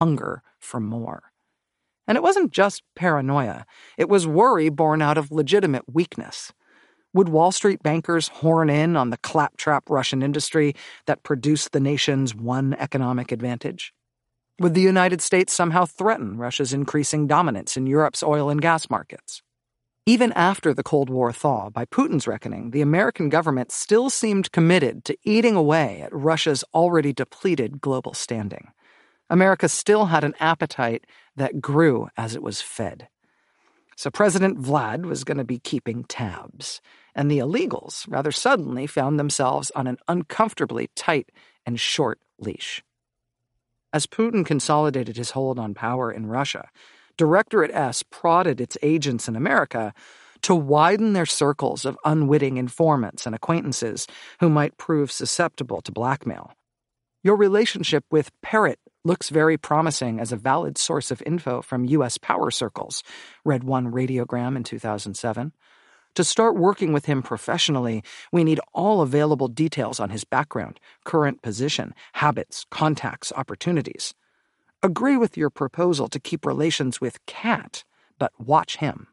hunger for more. And it wasn't just paranoia. It was worry born out of legitimate weakness. Would Wall Street bankers horn in on the claptrap Russian industry that produced the nation's one economic advantage? Would the United States somehow threaten Russia's increasing dominance in Europe's oil and gas markets? Even after the Cold War thaw, by Putin's reckoning, the American government still seemed committed to eating away at Russia's already depleted global standing. America still had an appetite that grew as it was fed. So President Vlad was going to be keeping tabs, and the illegals rather suddenly found themselves on an uncomfortably tight and short leash. As Putin consolidated his hold on power in Russia, Directorate S prodded its agents in America to widen their circles of unwitting informants and acquaintances who might prove susceptible to blackmail. Your relationship with Parrott looks very promising as a valid source of info from U.S. power circles, read one radiogram in 2007. To start working with him professionally, we need all available details on his background, current position, habits, contacts, opportunities. Agree with your proposal to keep relations with Cat, but watch him.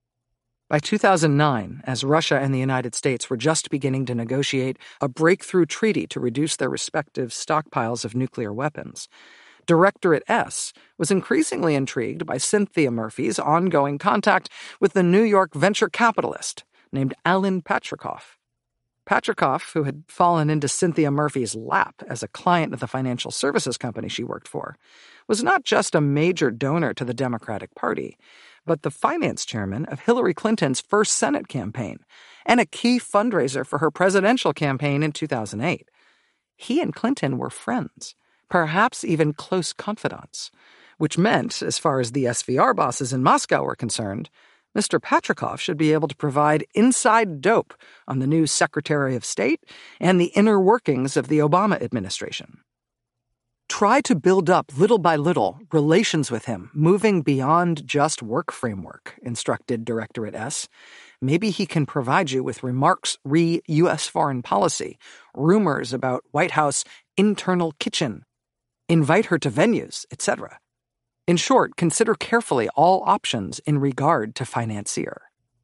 By 2009, as Russia and the United States were just beginning to negotiate a breakthrough treaty to reduce their respective stockpiles of nuclear weapons, Directorate S was increasingly intrigued by Cynthia Murphy's ongoing contact with the New York venture capitalist named Alan Patrikoff. Patrikoff, who had fallen into Cynthia Murphy's lap as a client of the financial services company she worked for, was not just a major donor to the Democratic Party, but the finance chairman of Hillary Clinton's first Senate campaign and a key fundraiser for her presidential campaign in 2008. He and Clinton were friends, perhaps even close confidants, which meant, as far as the SVR bosses in Moscow were concerned, Mr. Patrikoff should be able to provide inside dope on the new Secretary of State and the inner workings of the Obama administration. Try to build up, little by little, relations with him, moving beyond just work framework, instructed Directorate S. Maybe he can provide you with remarks re U.S. foreign policy, rumors about White House internal kitchen, invite her to venues, etc. In short, consider carefully all options in regard to financier.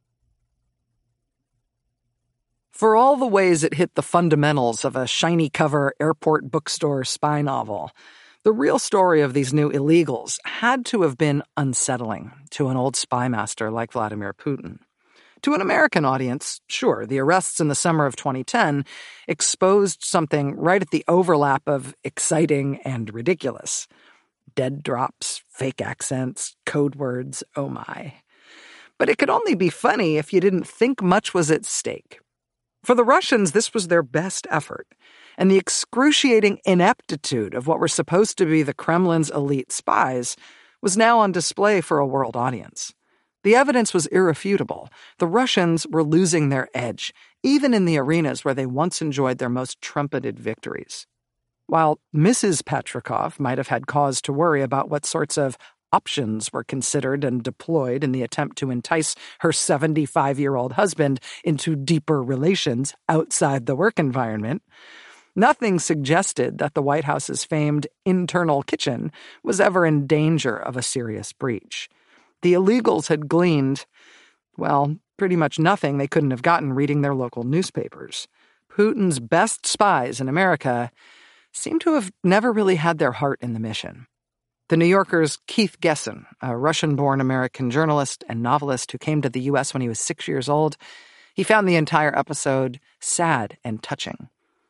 For all the ways it hit the fundamentals of a shiny cover airport bookstore spy novel, the real story of these new illegals had to have been unsettling to an old spy master like Vladimir Putin. To an American audience, sure, the arrests in the summer of 2010 exposed something right at the overlap of exciting and ridiculous. Dead drops, fake accents, code words, oh my. But it could only be funny if you didn't think much was at stake. For the Russians, this was their best effort, and the excruciating ineptitude of what were supposed to be the Kremlin's elite spies was now on display for a world audience. The evidence was irrefutable. The Russians were losing their edge, even in the arenas where they once enjoyed their most trumpeted victories. While Mrs. Patrikoff might have had cause to worry about what sorts of options were considered and deployed in the attempt to entice her 75-year-old husband into deeper relations outside the work environment, nothing suggested that the White House's famed internal kitchen was ever in danger of a serious breach. The illegals had gleaned, well, pretty much nothing they couldn't have gotten reading their local newspapers. Putin's best spies in America seem to have never really had their heart in the mission. The New Yorker's Keith Gessen, a Russian-born American journalist and novelist who came to the U.S. when he was 6 years old, he found the entire episode sad and touching.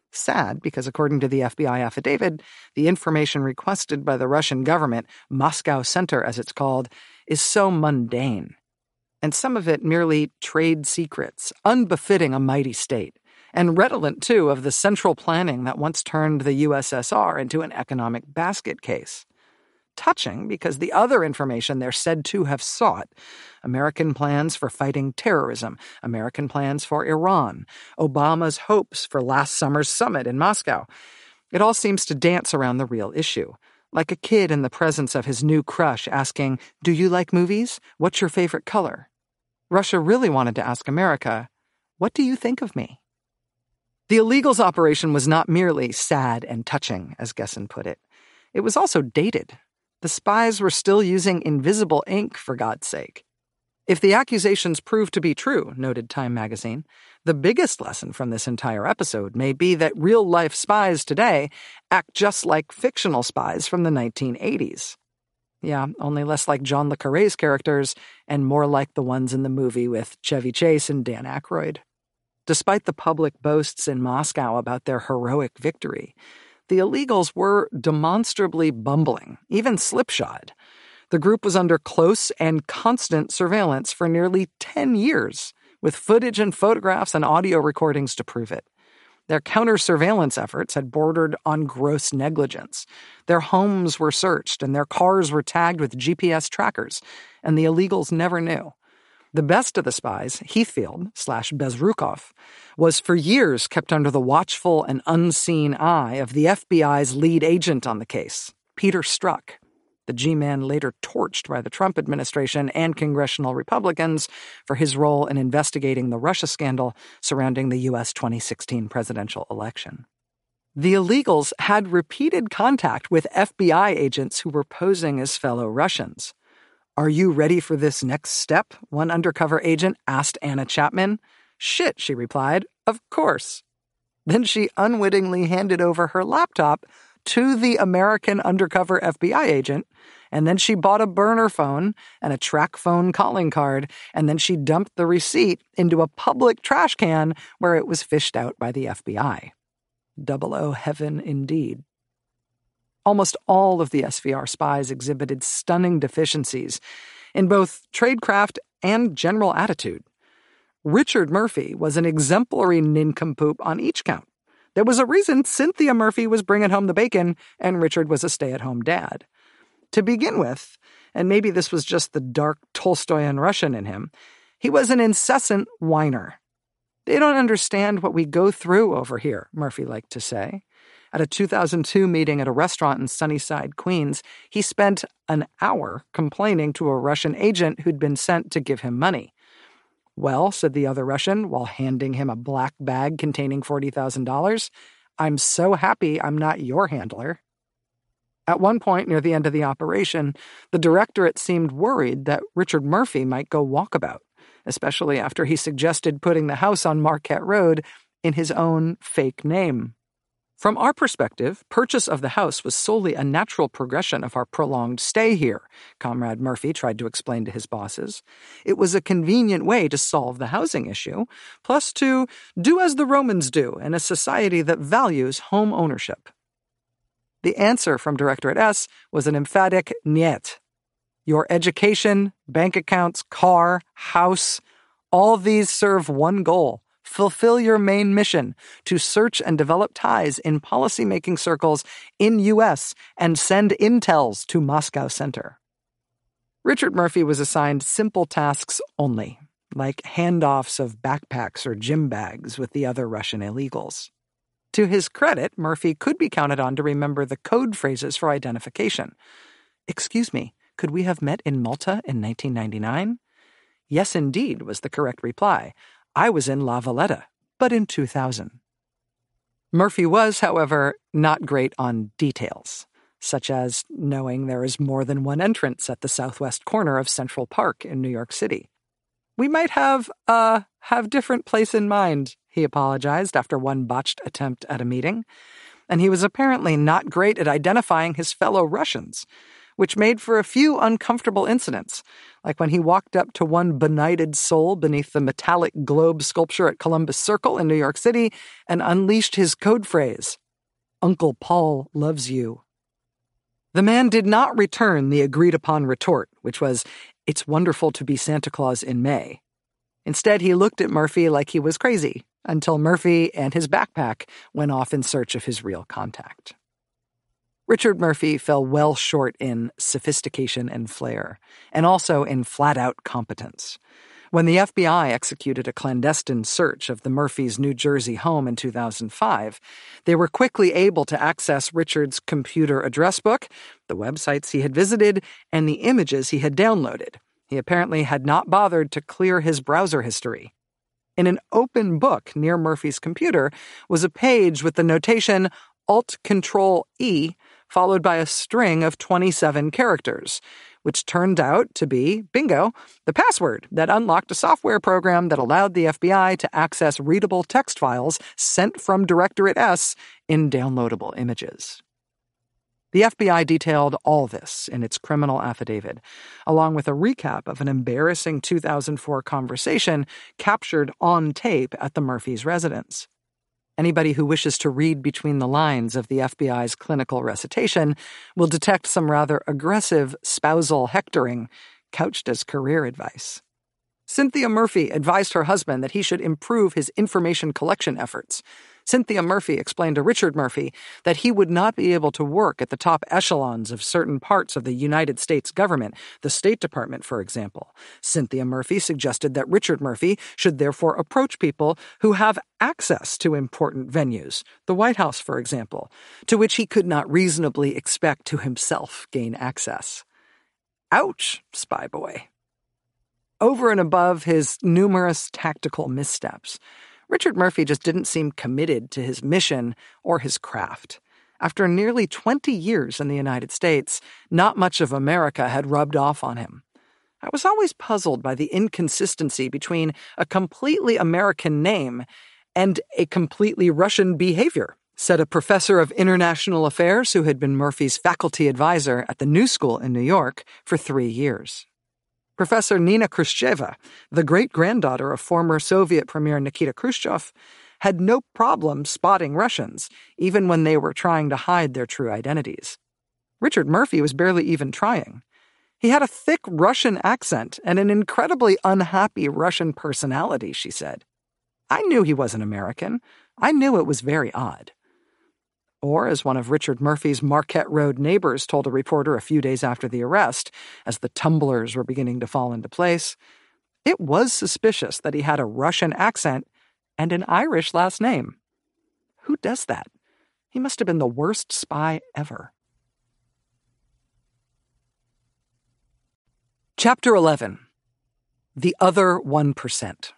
Sad because, according to the FBI affidavit, the information requested by the Russian government, Moscow Center as it's called, is so mundane. And some of it merely trade secrets, unbefitting a mighty state, and redolent, too, of the central planning that once turned the USSR into an economic basket case. Touching because the other information they're said to have sought, American plans for fighting terrorism, American plans for Iran, Obama's hopes for last summer's summit in Moscow, it all seems to dance around the real issue, like a kid in the presence of his new crush asking, "Do you like movies? What's your favorite color?" Russia really wanted to ask America, "What do you think of me?" The illegals' operation was not merely sad and touching, as Gessen put it. It was also dated. The spies were still using invisible ink, for God's sake. If the accusations prove to be true, noted Time magazine, the biggest lesson from this entire episode may be that real-life spies today act just like fictional spies from the 1980s. Yeah, only less like John le Carré's characters and more like the ones in the movie with Chevy Chase and Dan Aykroyd. Despite the public boasts in Moscow about their heroic victory, the illegals were demonstrably bumbling, even slipshod. The group was under close and constant surveillance for nearly 10 years, with footage and photographs and audio recordings to prove it. Their counter-surveillance efforts had bordered on gross negligence. Their homes were searched and their cars were tagged with GPS trackers, and the illegals never knew. The best of the spies, Heathfield/Bezrukov, was for years kept under the watchful and unseen eye of the FBI's lead agent on the case, Peter Strzok. The G-man later torched by the Trump administration and congressional Republicans for his role in investigating the Russia scandal surrounding the U.S. 2016 presidential election. The illegals had repeated contact with FBI agents who were posing as fellow Russians. "Are you ready for this next step?" one undercover agent asked Anna Chapman. "Shit," she replied, "of course." Then she unwittingly handed over her laptop to the American undercover FBI agent, and then she bought a burner phone and a track phone calling card, and then she dumped the receipt into a public trash can where it was fished out by the FBI. 00 heaven indeed. Almost all of the SVR spies exhibited stunning deficiencies in both tradecraft and general attitude. Richard Murphy was an exemplary nincompoop on each count. There was a reason Cynthia Murphy was bringing home the bacon and Richard was a stay-at-home dad. To begin with, and maybe this was just the dark Tolstoyan Russian in him, he was an incessant whiner. "They don't understand what we go through over here," Murphy liked to say. At a 2002 meeting at a restaurant in Sunnyside, Queens, he spent an hour complaining to a Russian agent who'd been sent to give him money. "Well," said the other Russian, while handing him a black bag containing $40,000, "I'm so happy I'm not your handler." At one point near the end of the operation, the directorate seemed worried that Richard Murphy might go walkabout, especially after he suggested putting the house on Marquette Road in his own fake name. From our perspective, purchase of the house was solely a natural progression of our prolonged stay here, Comrade Murphy tried to explain to his bosses. It was a convenient way to solve the housing issue, plus to do as the Romans do in a society that values home ownership. The answer from Directorate S was an emphatic niet. Your education, bank accounts, car, house, all these serve one goal: fulfill your main mission to search and develop ties in policymaking circles in U.S. and send intels to Moscow Center. Richard Murphy was assigned simple tasks only, like handoffs of backpacks or gym bags with the other Russian illegals. To his credit, Murphy could be counted on to remember the code phrases for identification. "Excuse me, could we have met in Malta in 1999? "Yes, indeed," was the correct reply. "I was in La Valletta, but in 2000. Murphy was, however, not great on details, such as knowing there is more than one entrance at the southwest corner of Central Park in New York City. "We might have different place in mind," he apologized after one botched attempt at a meeting. And he was apparently not great at identifying his fellow Russians, which made for a few uncomfortable incidents, like when he walked up to one benighted soul beneath the metallic globe sculpture at Columbus Circle in New York City and unleashed his code phrase, "Uncle Paul loves you." The man did not return the agreed-upon retort, which was, "It's wonderful to be Santa Claus in May." Instead, he looked at Murphy like he was crazy, until Murphy and his backpack went off in search of his real contact. Richard Murphy fell well short in sophistication and flair, and also in flat-out competence. When the FBI executed a clandestine search of the Murphys' New Jersey home in 2005, they were quickly able to access Richard's computer address book, the websites he had visited, and the images he had downloaded. He apparently had not bothered to clear his browser history. In an open book near Murphy's computer was a page with the notation Alt-Control-E followed by a string of 27 characters, which turned out to be, bingo, the password that unlocked a software program that allowed the FBI to access readable text files sent from Directorate S in downloadable images. The FBI detailed all this in its criminal affidavit, along with a recap of an embarrassing 2004 conversation captured on tape at the Murphys' residence. Anybody who wishes to read between the lines of the FBI's clinical recitation will detect some rather aggressive spousal hectoring, couched as career advice. Cynthia Murphy advised her husband that he should improve his information collection efforts. Cynthia Murphy explained to Richard Murphy that he would not be able to work at the top echelons of certain parts of the United States government, the State Department, for example. Cynthia Murphy suggested that Richard Murphy should therefore approach people who have access to important venues, the White House, for example, to which he could not reasonably expect to himself gain access. Ouch, spy boy. Over and above his numerous tactical missteps, Richard Murphy just didn't seem committed to his mission or his craft. After nearly 20 years in the United States, not much of America had rubbed off on him. I was always puzzled by the inconsistency between a completely American name and a completely Russian behavior, said a professor of international affairs who had been Murphy's faculty advisor at the New School in New York for 3 years. Professor Nina Khrushcheva, the great-granddaughter of former Soviet Premier Nikita Khrushchev, had no problem spotting Russians, even when they were trying to hide their true identities. Richard Murphy was barely even trying. He had a thick Russian accent and an incredibly unhappy Russian personality, she said. I knew he wasn't American. I knew it was very odd. Or, as one of Richard Murphy's Marquette Road neighbors told a reporter a few days after the arrest, as the tumblers were beginning to fall into place, it was suspicious that he had a Russian accent and an Irish last name. Who does that? He must have been the worst spy ever. Chapter 11. The Other 1%.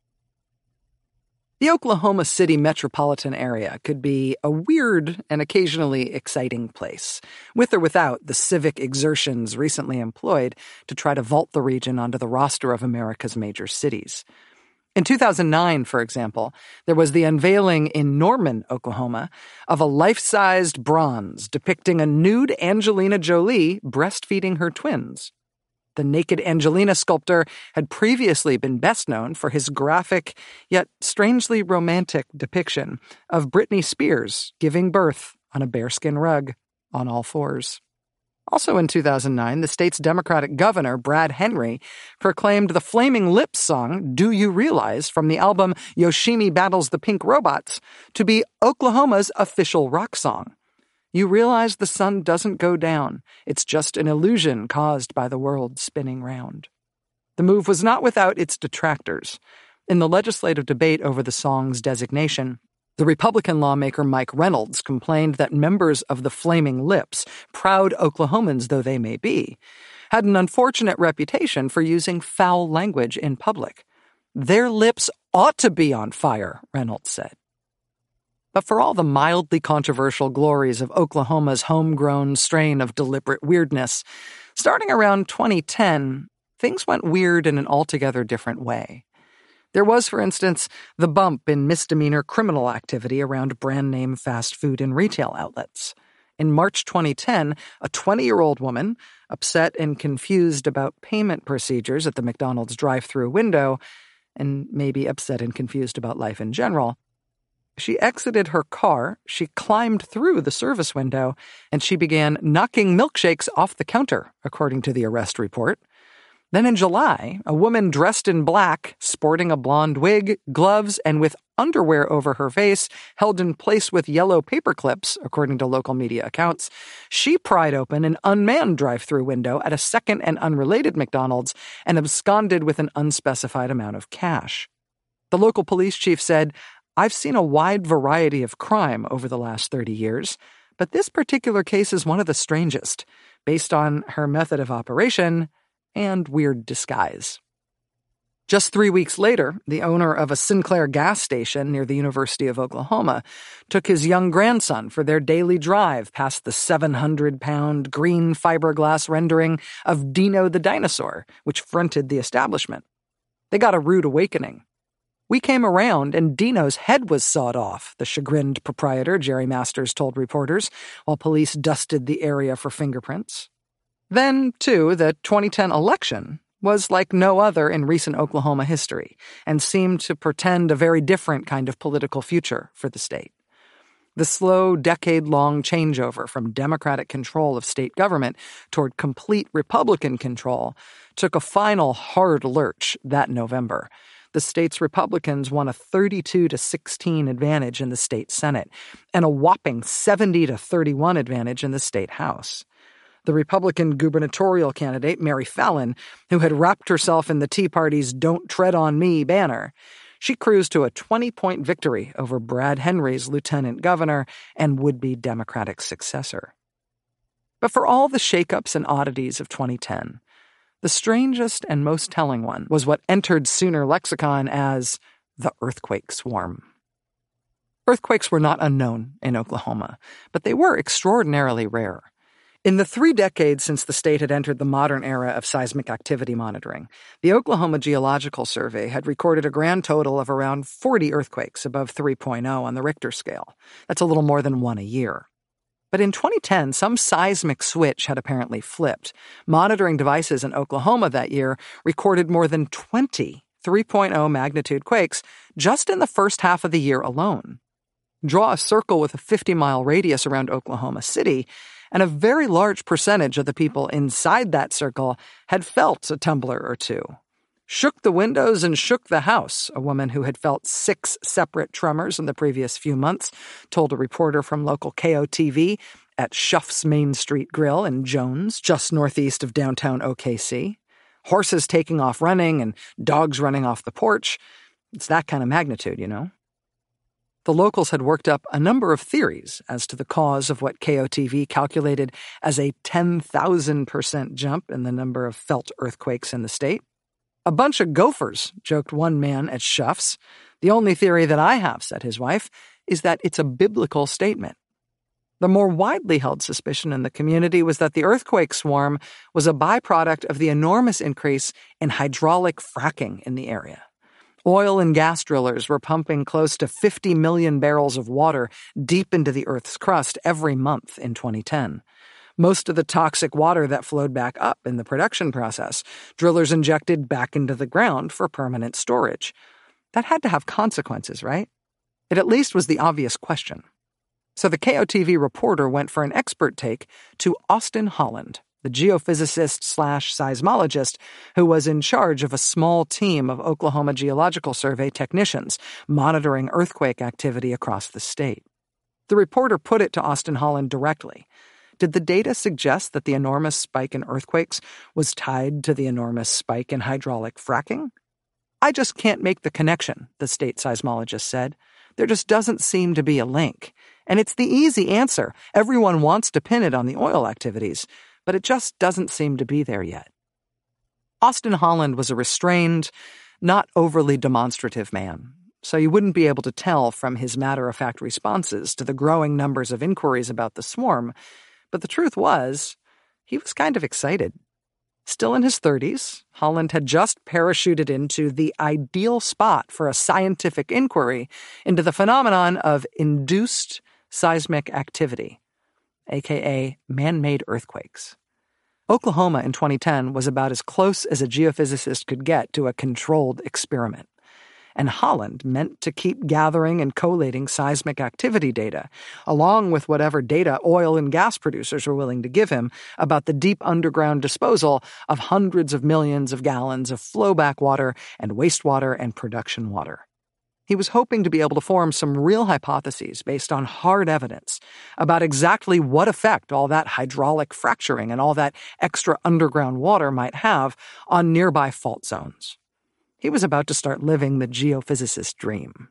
The Oklahoma City metropolitan area could be a weird and occasionally exciting place, with or without the civic exertions recently employed to try to vault the region onto the roster of America's major cities. In 2009, for example, there was the unveiling in Norman, Oklahoma, of a life-sized bronze depicting a nude Angelina Jolie breastfeeding her twins. The naked Angelina sculptor had previously been best known for his graphic, yet strangely romantic depiction of Britney Spears giving birth on a bearskin rug on all fours. Also in 2009, the state's Democratic governor, Brad Henry, proclaimed the Flaming Lips song, Do You Realize, from the album Yoshimi Battles the Pink Robots, to be Oklahoma's official rock song. You realize the sun doesn't go down. It's just an illusion caused by the world spinning round. The move was not without its detractors. In the legislative debate over the song's designation, the Republican lawmaker Mike Reynolds complained that members of the Flaming Lips, proud Oklahomans though they may be, had an unfortunate reputation for using foul language in public. Their lips ought to be on fire, Reynolds said. But for all the mildly controversial glories of Oklahoma's homegrown strain of deliberate weirdness, starting around 2010, things went weird in an altogether different way. There was, for instance, the bump in misdemeanor criminal activity around brand-name fast food and retail outlets. In March 2010, a 20-year-old woman, upset and confused about payment procedures at the McDonald's drive-thru window, and maybe upset and confused about life in general, she exited her car, she climbed through the service window, and she began knocking milkshakes off the counter, according to the arrest report. Then in July, a woman dressed in black, sporting a blonde wig, gloves, and with underwear over her face, held in place with yellow paper clips, according to local media accounts, she pried open an unmanned drive-thru window at a second and unrelated McDonald's and absconded with an unspecified amount of cash. The local police chief said, I've seen a wide variety of crime over the last 30 years, but this particular case is one of the strangest, based on her method of operation and weird disguise. Just 3 weeks later, the owner of a Sinclair gas station near the University of Oklahoma took his young grandson for their daily drive past the 700-pound green fiberglass rendering of Dino the dinosaur, which fronted the establishment. They got a rude awakening. "We came around and Dino's head was sawed off," the chagrined proprietor, Jerry Masters, told reporters, while police dusted the area for fingerprints. Then, too, the 2010 election was like no other in recent Oklahoma history and seemed to portend a very different kind of political future for the state. The slow, decade-long changeover from Democratic control of state government toward complete Republican control took a final hard lurch that November. The state's Republicans won a 32-16 advantage in the state Senate and a whopping 70-31 advantage in the state House. The Republican gubernatorial candidate, Mary Fallin, who had wrapped herself in the Tea Party's "Don't Tread on Me" banner, she cruised to a 20-point victory over Brad Henry's lieutenant governor and would-be Democratic successor. But for all the shakeups and oddities of 2010, the strangest and most telling one was what entered Sooner lexicon as the earthquake swarm. Earthquakes were not unknown in Oklahoma, but they were extraordinarily rare. In the 3 decades since the state had entered the modern era of seismic activity monitoring, the Oklahoma Geological Survey had recorded a grand total of around 40 earthquakes above 3.0 on the Richter scale. That's a little more than one a year. But in 2010, some seismic switch had apparently flipped. Monitoring devices in Oklahoma that year recorded more than 20 3.0 magnitude quakes just in the first half of the year alone. Draw a circle with a 50-mile radius around Oklahoma City, and a very large percentage of the people inside that circle had felt a tumbler or two. "Shook the windows and shook the house," a woman who had felt 6 separate tremors in the previous few months told a reporter from local KOTV at Schuff's Main Street Grill in Jones, just northeast of downtown OKC. Horses taking off running and dogs running off the porch. It's that kind of magnitude, you know. The locals had worked up a number of theories as to the cause of what KOTV calculated as a 10,000% jump in the number of felt earthquakes in the state. "A bunch of gophers," joked one man at Schuff's. "The only theory that I have," said his wife, "is that it's a biblical statement." The more widely held suspicion in the community was that the earthquake swarm was a byproduct of the enormous increase in hydraulic fracking in the area. Oil and gas drillers were pumping close to 50 million barrels of water deep into the Earth's crust every month in 2010. Most of the toxic water that flowed back up in the production process, drillers injected back into the ground for permanent storage. That had to have consequences, right? It at least was the obvious question. So the KOTV reporter went for an expert take to Austin Holland, the geophysicist/seismologist who was in charge of a small team of Oklahoma Geological Survey technicians monitoring earthquake activity across the state. The reporter put it to Austin Holland directly. Did the data suggest that the enormous spike in earthquakes was tied to the enormous spike in hydraulic fracking? "I just can't make the connection," the state seismologist said. "There just doesn't seem to be a link. And it's the easy answer. Everyone wants to pin it on the oil activities, but it just doesn't seem to be there yet." Austin Holland was a restrained, not overly demonstrative man, so you wouldn't be able to tell from his matter-of-fact responses to the growing numbers of inquiries about the swarm, but the truth was, he was kind of excited. Still in his 30s, Holland had just parachuted into the ideal spot for a scientific inquiry into the phenomenon of induced seismic activity, aka man-made earthquakes. Oklahoma in 2010 was about as close as a geophysicist could get to a controlled experiment. And Holland meant to keep gathering and collating seismic activity data, along with whatever data oil and gas producers were willing to give him about the deep underground disposal of hundreds of millions of gallons of flowback water and wastewater and production water. He was hoping to be able to form some real hypotheses based on hard evidence about exactly what effect all that hydraulic fracturing and all that extra underground water might have on nearby fault zones. He was about to start living the geophysicist dream.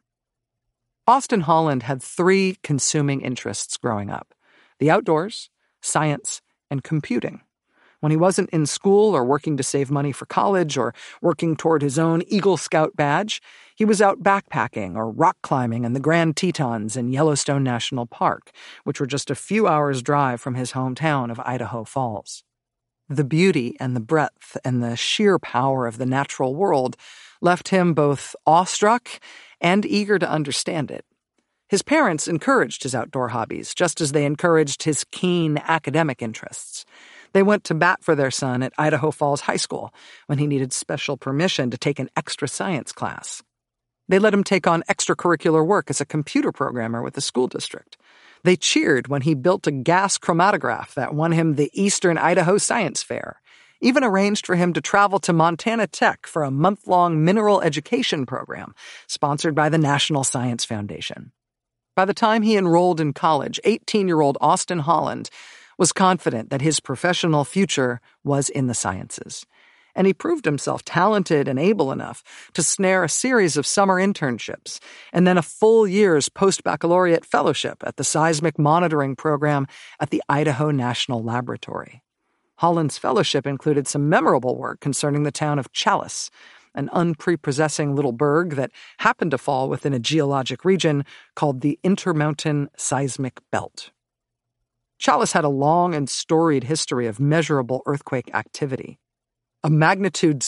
Austin Holland had 3 consuming interests growing up: the outdoors, science, and computing. When he wasn't in school or working to save money for college or working toward his own Eagle Scout badge, he was out backpacking or rock climbing in the Grand Tetons in Yellowstone National Park, which were just a few hours' drive from his hometown of Idaho Falls. The beauty and the breadth and the sheer power of the natural world left him both awestruck and eager to understand it. His parents encouraged his outdoor hobbies, just as they encouraged his keen academic interests. They went to bat for their son at Idaho Falls High School when he needed special permission to take an extra science class. They let him take on extracurricular work as a computer programmer with the school district. They cheered when he built a gas chromatograph that won him the Eastern Idaho Science Fair, even arranged for him to travel to Montana Tech for a month-long mineral education program sponsored by the National Science Foundation. By the time he enrolled in college, 18-year-old Austin Holland was confident that his professional future was in the sciences, and he proved himself talented and able enough to snare a series of summer internships and then a full year's post-baccalaureate fellowship at the seismic monitoring program at the Idaho National Laboratory. Holland's fellowship included some memorable work concerning the town of Challis, an unprepossessing little burg that happened to fall within a geologic region called the Intermountain Seismic Belt. Challis had a long and storied history of measurable earthquake activity. A magnitude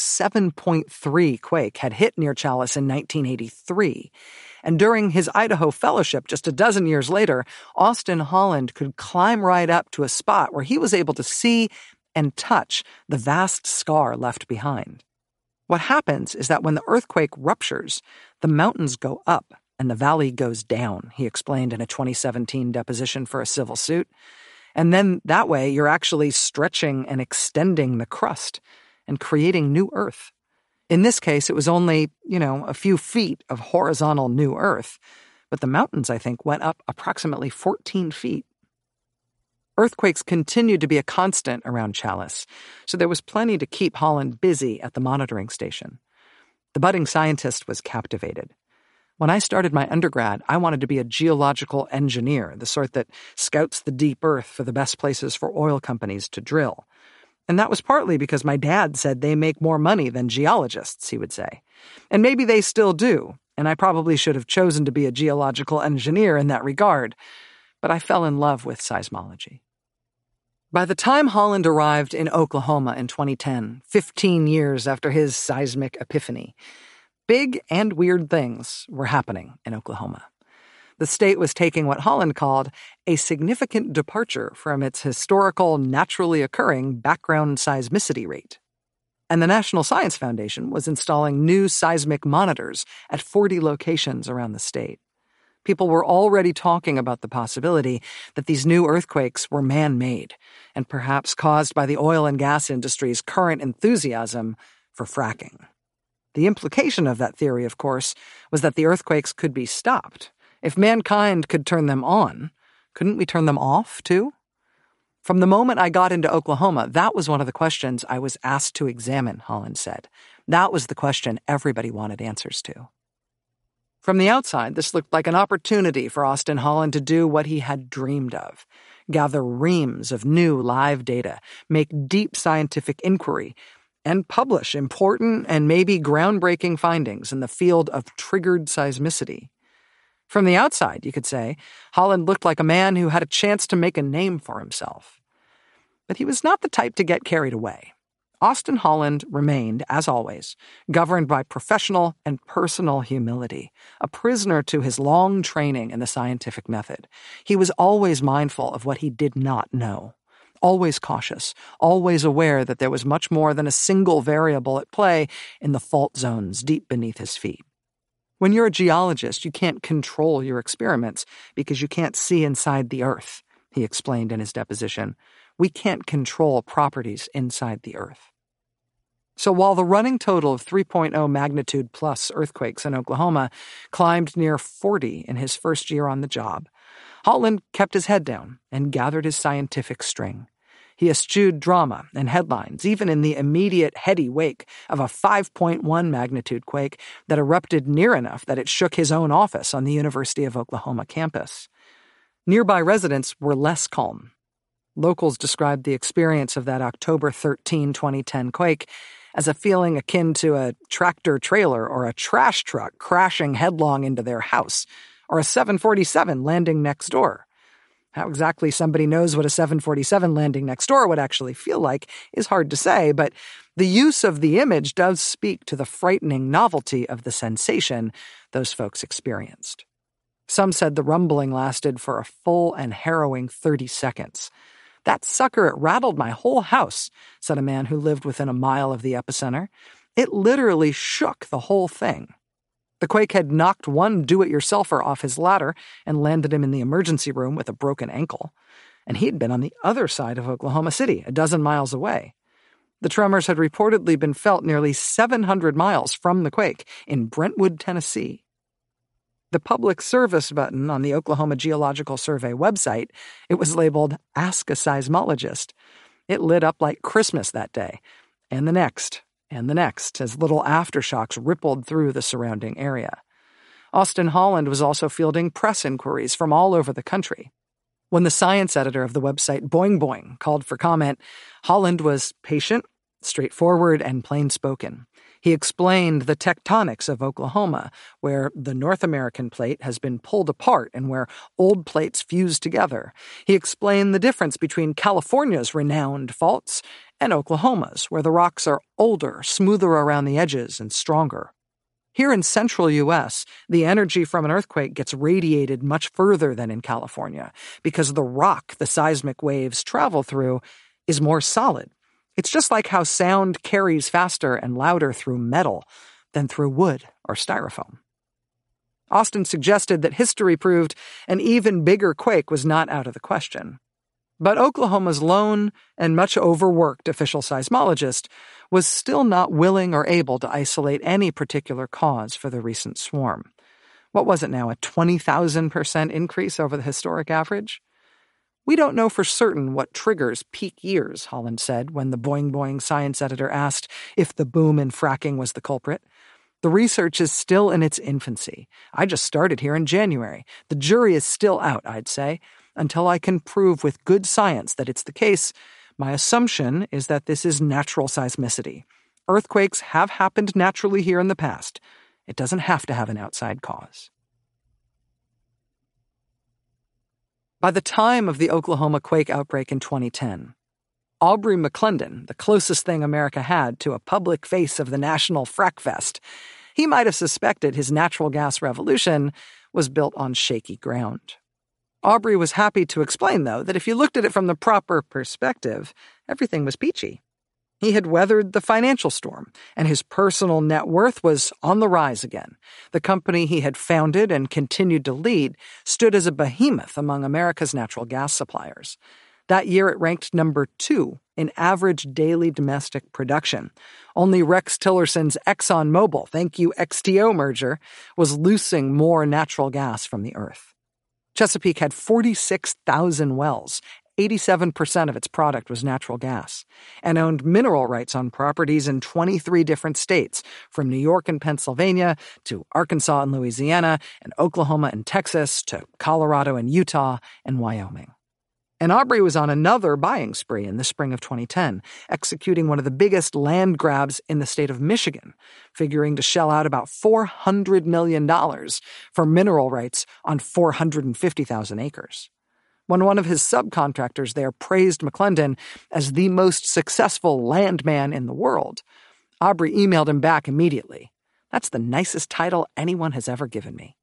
7.3 quake had hit near Challis in 1983, and during his Idaho fellowship just a dozen years later, Austin Holland could climb right up to a spot where he was able to see and touch the vast scar left behind. What happens is that when the earthquake ruptures, the mountains go up and the valley goes down, he explained in a 2017 deposition for a civil suit. And then that way you're actually stretching and extending the crust and creating new earth. In this case, it was only, a few feet of horizontal new earth, but the mountains, I think, went up approximately 14 feet. Earthquakes continued to be a constant around Challis, so there was plenty to keep Holland busy at the monitoring station. The budding scientist was captivated. When I started my undergrad, I wanted to be a geological engineer, the sort that scouts the deep earth for the best places for oil companies to drill. And that was partly because my dad said they make more money than geologists, he would say. And maybe they still do, and I probably should have chosen to be a geological engineer in that regard. But I fell in love with seismology. By the time Holland arrived in Oklahoma in 2010, 15 years after his seismic epiphany, big and weird things were happening in Oklahoma. The state was taking what Holland called a significant departure from its historical, naturally occurring background seismicity rate. And the National Science Foundation was installing new seismic monitors at 40 locations around the state. People were already talking about the possibility that these new earthquakes were man-made and perhaps caused by the oil and gas industry's current enthusiasm for fracking. The implication of that theory, of course, was that the earthquakes could be stopped. If mankind could turn them on, couldn't we turn them off, too? From the moment I got into Oklahoma, that was one of the questions I was asked to examine, Holland said. That was the question everybody wanted answers to. From the outside, this looked like an opportunity for Austin Holland to do what he had dreamed of: gather reams of new live data, make deep scientific inquiry, and publish important and maybe groundbreaking findings in the field of triggered seismicity. From the outside, you could say, Holland looked like a man who had a chance to make a name for himself. But he was not the type to get carried away. Austin Holland remained, as always, governed by professional and personal humility, a prisoner to his long training in the scientific method. He was always mindful of what he did not know, always cautious, always aware that there was much more than a single variable at play in the fault zones deep beneath his feet. When you're a geologist, you can't control your experiments because you can't see inside the earth, he explained in his deposition. We can't control properties inside the earth. So while the running total of 3.0 magnitude plus earthquakes in Oklahoma climbed near 40 in his first year on the job, Holland kept his head down and gathered his scientific string. He eschewed drama and headlines, even in the immediate heady wake of a 5.1 magnitude quake that erupted near enough that it shook his own office on the University of Oklahoma campus. Nearby residents were less calm. Locals described the experience of that October 13, 2010 quake as a feeling akin to a tractor-trailer or a trash truck crashing headlong into their house, or a 747 landing next door. How exactly somebody knows what a 747 landing next door would actually feel like is hard to say, but the use of the image does speak to the frightening novelty of the sensation those folks experienced. Some said the rumbling lasted for a full and harrowing 30 seconds. "That sucker, it rattled my whole house," said a man who lived within a mile of the epicenter. "It literally shook the whole thing." The quake had knocked one do-it-yourselfer off his ladder and landed him in the emergency room with a broken ankle. And he'd been on the other side of Oklahoma City, a dozen miles away. The tremors had reportedly been felt nearly 700 miles from the quake in Brentwood, Tennessee. The public service button on the Oklahoma Geological Survey website, it was labeled Ask a Seismologist. It lit up like Christmas that day, and the next as little aftershocks rippled through the surrounding area. Austin Holland was also fielding press inquiries from all over the country. When the science editor of the website Boing Boing called for comment, Holland was patient, straightforward, and plain-spoken. He explained the tectonics of Oklahoma, where the North American plate has been pulled apart and where old plates fuse together. He explained the difference between California's renowned faults and Oklahoma's, where the rocks are older, smoother around the edges, and stronger. Here in central U.S., the energy from an earthquake gets radiated much further than in California because the rock the seismic waves travel through is more solid. It's just like how sound carries faster and louder through metal than through wood or styrofoam. Austin suggested that history proved an even bigger quake was not out of the question. But Oklahoma's lone and much overworked official seismologist was still not willing or able to isolate any particular cause for the recent swarm. What was it now, a 20,000% increase over the historic average? "We don't know for certain what triggers peak years," Holland said when the Boing Boing science editor asked if the boom in fracking was the culprit. "The research is still in its infancy. I just started here in January. The jury is still out, I'd say. Until I can prove with good science that it's the case, my assumption is that this is natural seismicity. Earthquakes have happened naturally here in the past. It doesn't have to have an outside cause." By the time of the Oklahoma quake outbreak in 2010, Aubrey McClendon, the closest thing America had to a public face of the national frack fest, he might have suspected his natural gas revolution was built on shaky ground. Aubrey was happy to explain, though, that if you looked at it from the proper perspective, everything was peachy. He had weathered the financial storm, and his personal net worth was on the rise again. The company he had founded and continued to lead stood as a behemoth among America's natural gas suppliers. That year it ranked number 2 in average daily domestic production. Only Rex Tillerson's ExxonMobil, thank you XTO merger, was loosing more natural gas from the earth. Chesapeake had 46,000 wells. 87% of its product was natural gas, and owned mineral rights on properties in 23 different states, from New York and Pennsylvania to Arkansas and Louisiana, and Oklahoma and Texas to Colorado and Utah and Wyoming. And Aubrey was on another buying spree in the spring of 2010, executing one of the biggest land grabs in the state of Michigan, figuring to shell out about $400 million for mineral rights on 450,000 acres. When one of his subcontractors there praised McClendon as the most successful landman in the world, Aubrey emailed him back immediately. "That's the nicest title anyone has ever given me."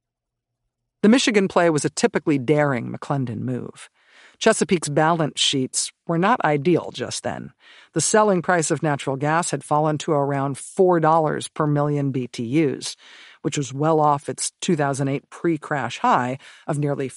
The Michigan play was a typically daring McClendon move. Chesapeake's balance sheets were not ideal just then. The selling price of natural gas had fallen to around $4 per million BTUs, which was well off its 2008 pre-crash high of nearly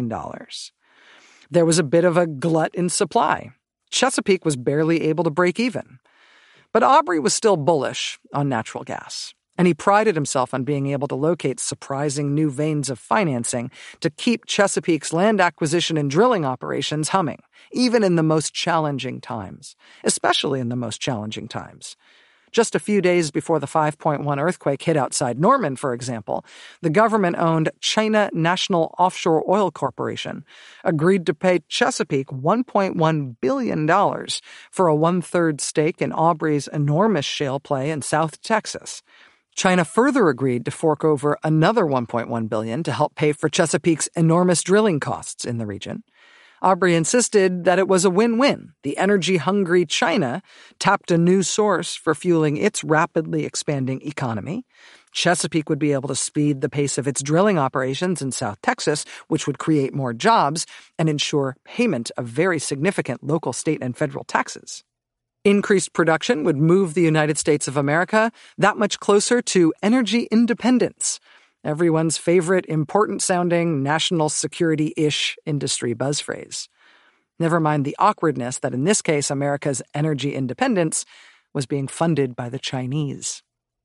$14. There was a bit of a glut in supply. Chesapeake was barely able to break even. But Aubrey was still bullish on natural gas, and he prided himself on being able to locate surprising new veins of financing to keep Chesapeake's land acquisition and drilling operations humming, even in the most challenging times, especially in the most challenging times. Just a few days before the 5.1 earthquake hit outside Norman, for example, the government-owned China National Offshore Oil Corporation agreed to pay Chesapeake $1.1 billion for a one-third stake in Aubrey's enormous shale play in South Texas. China further agreed to fork over another $1.1 billion to help pay for Chesapeake's enormous drilling costs in the region. Aubrey insisted that it was a win-win. The energy-hungry China tapped a new source for fueling its rapidly expanding economy. Chesapeake would be able to speed the pace of its drilling operations in South Texas, which would create more jobs and ensure payment of very significant local, state, and federal taxes. Increased production would move the United States of America that much closer to energy independence, everyone's favorite important-sounding national security-ish industry buzz phrase. Never mind the awkwardness that in this case America's energy independence was being funded by the Chinese.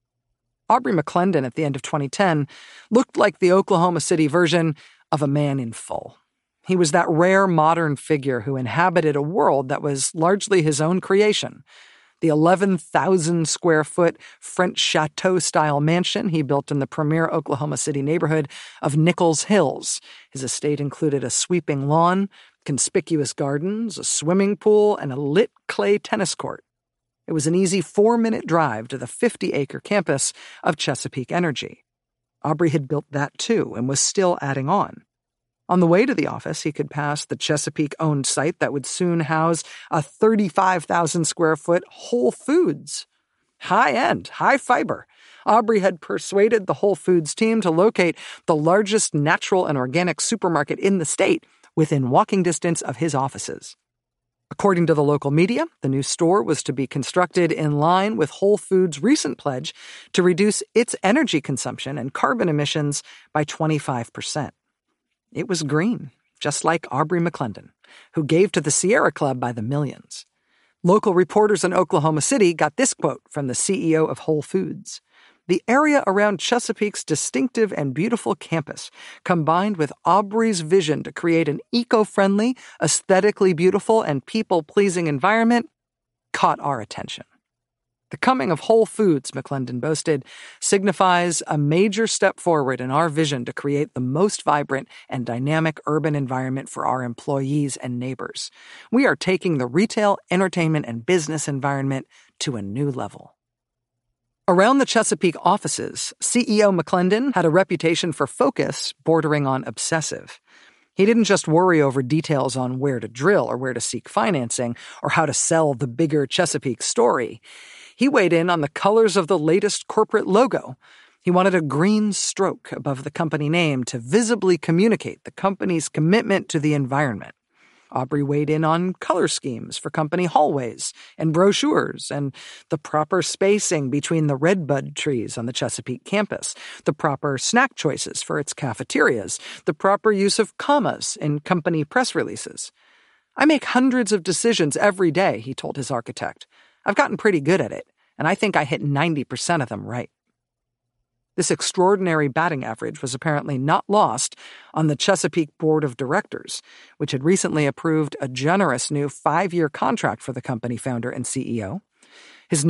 Aubrey McClendon at the end of 2010 looked like the Oklahoma City version of a man in full. He was that rare modern figure who inhabited a world that was largely his own creation. The 11,000-square-foot French chateau-style mansion he built in the premier Oklahoma City neighborhood of Nichols Hills. His estate included a sweeping lawn, conspicuous gardens, a swimming pool, and a lit clay tennis court. It was an easy 4-minute drive to the 50-acre campus of Chesapeake Energy. Aubrey had built that too and was still adding on. On the way to the office, he could pass the Chesapeake-owned site that would soon house a 35,000-square-foot Whole Foods. High-end, high-fiber. Aubrey had persuaded the Whole Foods team to locate the largest natural and organic supermarket in the state within walking distance of his offices. According to the local media, the new store was to be constructed in line with Whole Foods' recent pledge to reduce its energy consumption and carbon emissions by 25%. It was green, just like Aubrey McClendon, who gave to the Sierra Club by the millions. Local reporters in Oklahoma City got this quote from the CEO of Whole Foods. The area around Chesapeake's distinctive and beautiful campus, combined with Aubrey's vision to create an eco-friendly, aesthetically beautiful, and people-pleasing environment, caught our attention. The coming of Whole Foods, McClendon boasted, signifies a major step forward in our vision to create the most vibrant and dynamic urban environment for our employees and neighbors. We are taking the retail, entertainment, and business environment to a new level. Around the Chesapeake offices, CEO McClendon had a reputation for focus bordering on obsessive. He didn't just worry over details on where to drill or where to seek financing or how to sell the bigger Chesapeake story. He weighed in on the colors of the latest corporate logo. He wanted a green stroke above the company name to visibly communicate the company's commitment to the environment. Aubrey weighed in on color schemes for company hallways and brochures and the proper spacing between the redbud trees on the Chesapeake campus, the proper snack choices for its cafeterias, the proper use of commas in company press releases. I make hundreds of decisions every day, he told his architect. I've gotten pretty good at it, and I think I hit 90% of them right. This extraordinary batting average was apparently not lost on the Chesapeake Board of Directors, which had recently approved a generous new 5-year contract for the company founder and CEO. His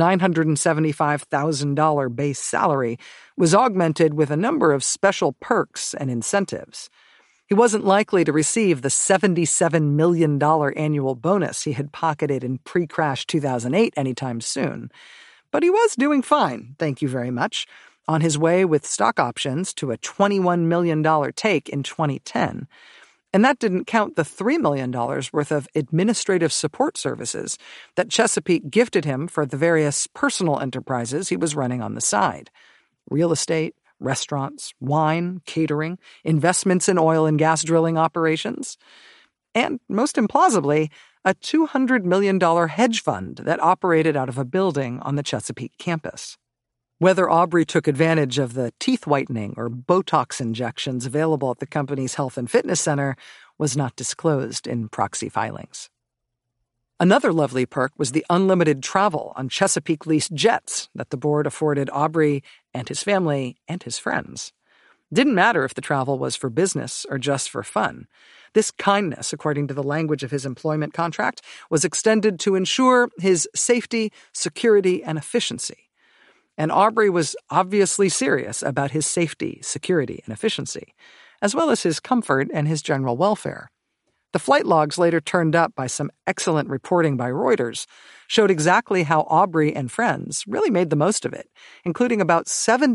$975,000 base salary was augmented with a number of special perks and incentives. He wasn't likely to receive the $77 million annual bonus he had pocketed in pre-crash 2008 anytime soon. But he was doing fine, thank you very much, on his way with stock options to a $21 million take in 2010. And that didn't count the $3 million worth of administrative support services that Chesapeake gifted him for the various personal enterprises he was running on the side. Real estate, restaurants, wine, catering, investments in oil and gas drilling operations, and, most implausibly, a $200 million hedge fund that operated out of a building on the Chesapeake campus. Whether Aubrey took advantage of the teeth whitening or Botox injections available at the company's health and fitness center was not disclosed in proxy filings. Another lovely perk was the unlimited travel on Chesapeake-leased jets that the board afforded Aubrey and his family and his friends. Didn't matter if the travel was for business or just for fun. This kindness, according to the language of his employment contract, was extended to ensure his safety, security, and efficiency. And Aubrey was obviously serious about his safety, security, and efficiency, as well as his comfort and his general welfare. The flight logs later turned up by some excellent reporting by Reuters showed exactly how Aubrey and friends really made the most of it, including about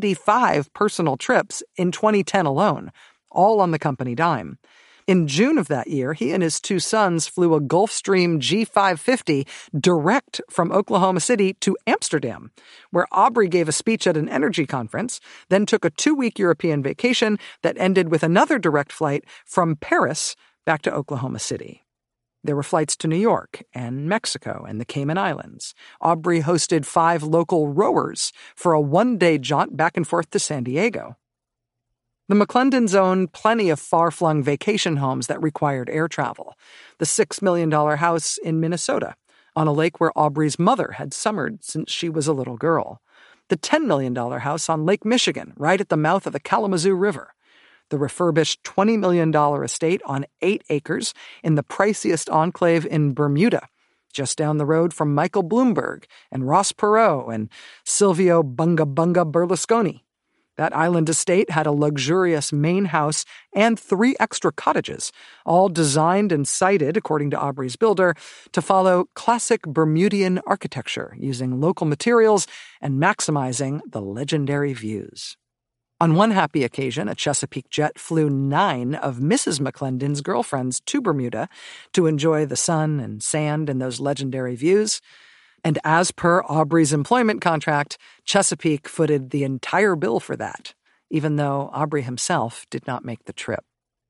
75 personal trips in 2010 alone, all on the company dime. In June of that year, he and his two sons flew a Gulfstream G550 direct from Oklahoma City to Amsterdam, where Aubrey gave a speech at an energy conference, then took a 2-week European vacation that ended with another direct flight from Paris back to Oklahoma City. There were flights to New York and Mexico and the Cayman Islands. Aubrey hosted 5 local rowers for a 1-day jaunt back and forth to San Diego. The McClendons owned plenty of far-flung vacation homes that required air travel. The $6 million house in Minnesota, on a lake where Aubrey's mother had summered since she was a little girl. The $10 million house on Lake Michigan, right at the mouth of the Kalamazoo River. The refurbished $20 million estate on 8 acres in the priciest enclave in Bermuda, just down the road from Michael Bloomberg and Ross Perot and Silvio Bunga Bunga Berlusconi. That island estate had a luxurious main house and 3 extra cottages, all designed and sited, according to Aubrey's builder, to follow classic Bermudian architecture, using local materials and maximizing the legendary views. On one happy occasion, a Chesapeake jet flew 9 of Mrs. McClendon's girlfriends to Bermuda to enjoy the sun and sand and those legendary views. And as per Aubrey's employment contract, Chesapeake footed the entire bill for that, even though Aubrey himself did not make the trip.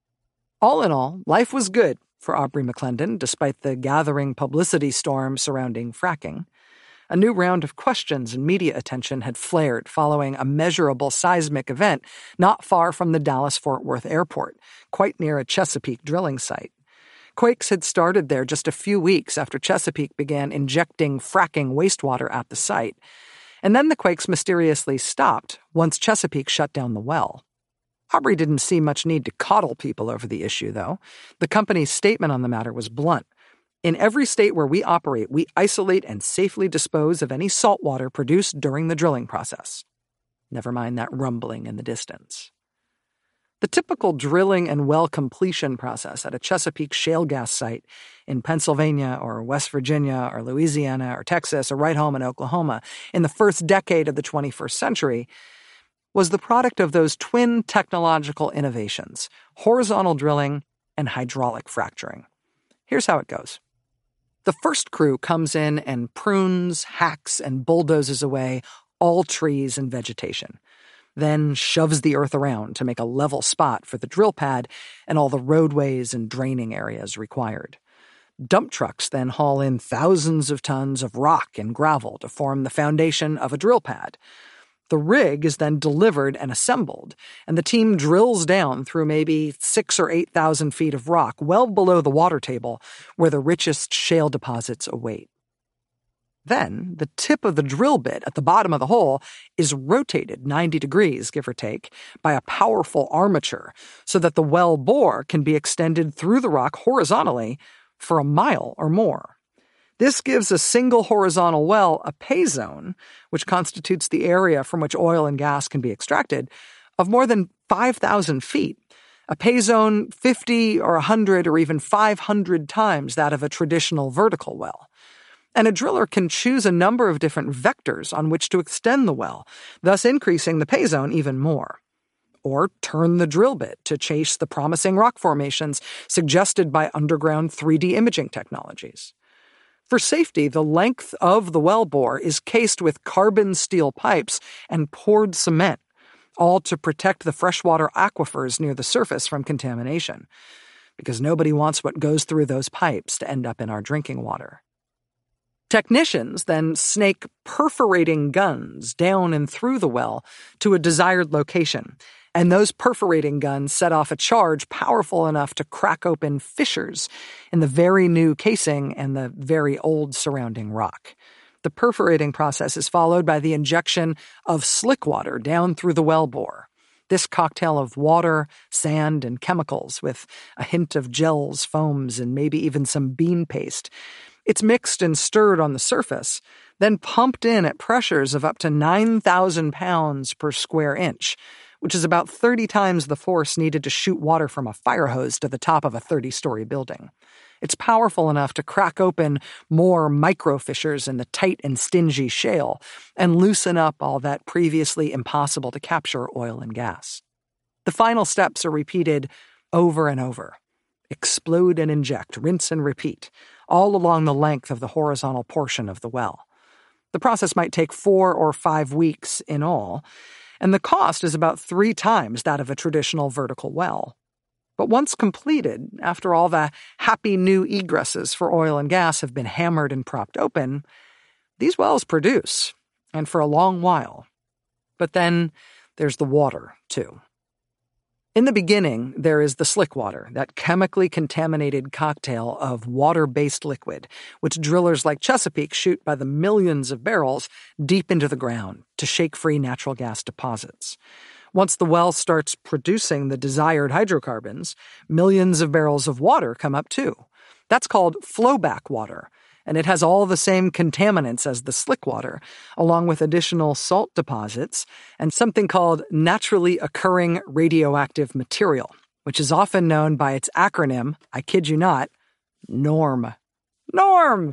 All in all, life was good for Aubrey McClendon, despite the gathering publicity storm surrounding fracking. A new round of questions and media attention had flared following a measurable seismic event not far from the Dallas-Fort Worth airport, quite near a Chesapeake drilling site. Quakes had started there just a few weeks after Chesapeake began injecting fracking wastewater at the site. And then the quakes mysteriously stopped once Chesapeake shut down the well. Aubrey didn't see much need to coddle people over the issue, though. The company's statement on the matter was blunt. In every state where we operate, we isolate and safely dispose of any salt water produced during the drilling process. Never mind that rumbling in the distance. The typical drilling and well completion process at a Chesapeake shale gas site in Pennsylvania or West Virginia or Louisiana or Texas or right home in Oklahoma in the first decade of the 21st century was the product of those twin technological innovations, horizontal drilling and hydraulic fracturing. Here's how it goes. The first crew comes in and prunes, hacks, and bulldozes away all trees and vegetation, then shoves the earth around to make a level spot for the drill pad and all the roadways and draining areas required. Dump trucks then haul in thousands of tons of rock and gravel to form the foundation of a drill pad. The rig is then delivered and assembled, and the team drills down through maybe 6,000 or 8,000 feet of rock well below the water table where the richest shale deposits await. Then, the tip of the drill bit at the bottom of the hole is rotated 90 degrees, give or take, by a powerful armature so that the well bore can be extended through the rock horizontally for a mile or more. This gives a single horizontal well a pay zone, which constitutes the area from which oil and gas can be extracted, of more than 5,000 feet. A pay zone 50 or 100 or even 500 times that of a traditional vertical well. And a driller can choose a number of different vectors on which to extend the well, thus increasing the pay zone even more. Or turn the drill bit to chase the promising rock formations suggested by underground 3D imaging technologies. For safety, the length of the well bore is cased with carbon steel pipes and poured cement, all to protect the freshwater aquifers near the surface from contamination, because nobody wants what goes through those pipes to end up in our drinking water. Technicians then snake perforating guns down and through the well to a desired location, and those perforating guns set off a charge powerful enough to crack open fissures in the very new casing and the very old surrounding rock. The perforating process is followed by the injection of slick water down through the well bore. This cocktail of water, sand, and chemicals with a hint of gels, foams, and maybe even some bean paste. It's mixed and stirred on the surface, then pumped in at pressures of up to 9,000 pounds per square inch, which is about 30 times the force needed to shoot water from a fire hose to the top of a 30-story building. It's powerful enough to crack open more micro-fissures in the tight and stingy shale and loosen up all that previously impossible to capture oil and gas. The final steps are repeated over and over. Explode and inject, rinse and repeat, all along the length of the horizontal portion of the well. The process might take 4 or 5 weeks in all, and the cost is about 3 times that of a traditional vertical well. But once completed, after all the happy new egresses for oil and gas have been hammered and propped open, these wells produce, and for a long while. But then there's the water, too. In the beginning, there is the slick water, that chemically contaminated cocktail of water-based liquid, which drillers like Chesapeake shoot by the millions of barrels deep into the ground to shake free natural gas deposits. Once the well starts producing the desired hydrocarbons, millions of barrels of water come up too. That's called flowback water, and it has all the same contaminants as the slick water, along with additional salt deposits and something called naturally occurring radioactive material, which is often known by its acronym, I kid you not, NORM. NORM!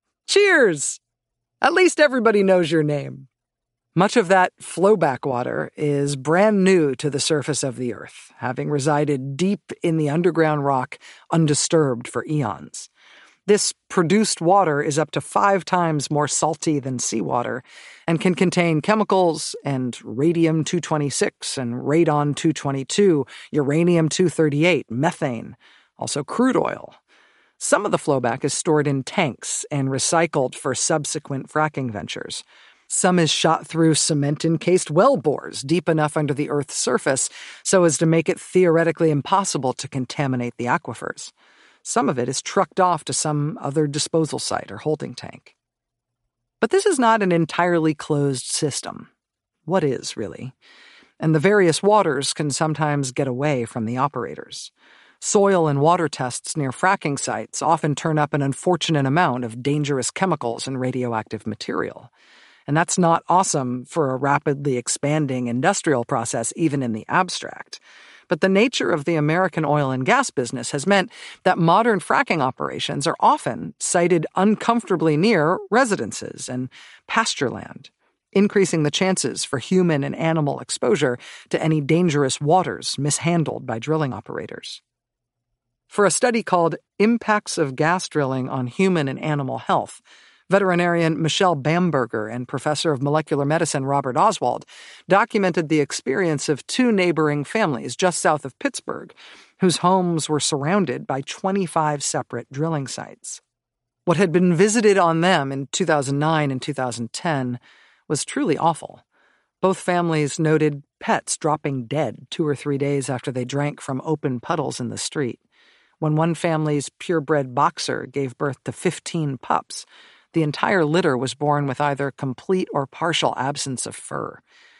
Cheers! At least everybody knows your name. Much of that flowback water is brand new to the surface of the Earth, having resided deep in the underground rock undisturbed for eons. This produced water is up to 5 times more salty than seawater and can contain chemicals and radium-226 and radon-222, uranium-238, methane, also crude oil. Some of the flowback is stored in tanks and recycled for subsequent fracking ventures. Some is shot through cement-encased well bores deep enough under the Earth's surface so as to make it theoretically impossible to contaminate the aquifers. Some of it is trucked off to some other disposal site or holding tank. But this is not an entirely closed system. What is, really? And the various waters can sometimes get away from the operators. Soil and water tests near fracking sites often turn up an unfortunate amount of dangerous chemicals and radioactive material. And that's not awesome for a rapidly expanding industrial process, even in the abstract. But the nature of the American oil and gas business has meant that modern fracking operations are often sited uncomfortably near residences and pasture land, increasing the chances for human and animal exposure to any dangerous waters mishandled by drilling operators. For a study called Impacts of Gas Drilling on Human and Animal Health, veterinarian Michelle Bamberger and professor of molecular medicine Robert Oswald documented the experience of 2 neighboring families just south of Pittsburgh, whose homes were surrounded by 25 separate drilling sites. What had been visited on them in 2009 and 2010 was truly awful. Both families noted pets dropping dead 2 or 3 days after they drank from open puddles in the street. When one family's purebred boxer gave birth to 15 pups, the entire litter was born with either complete or partial absence of fur.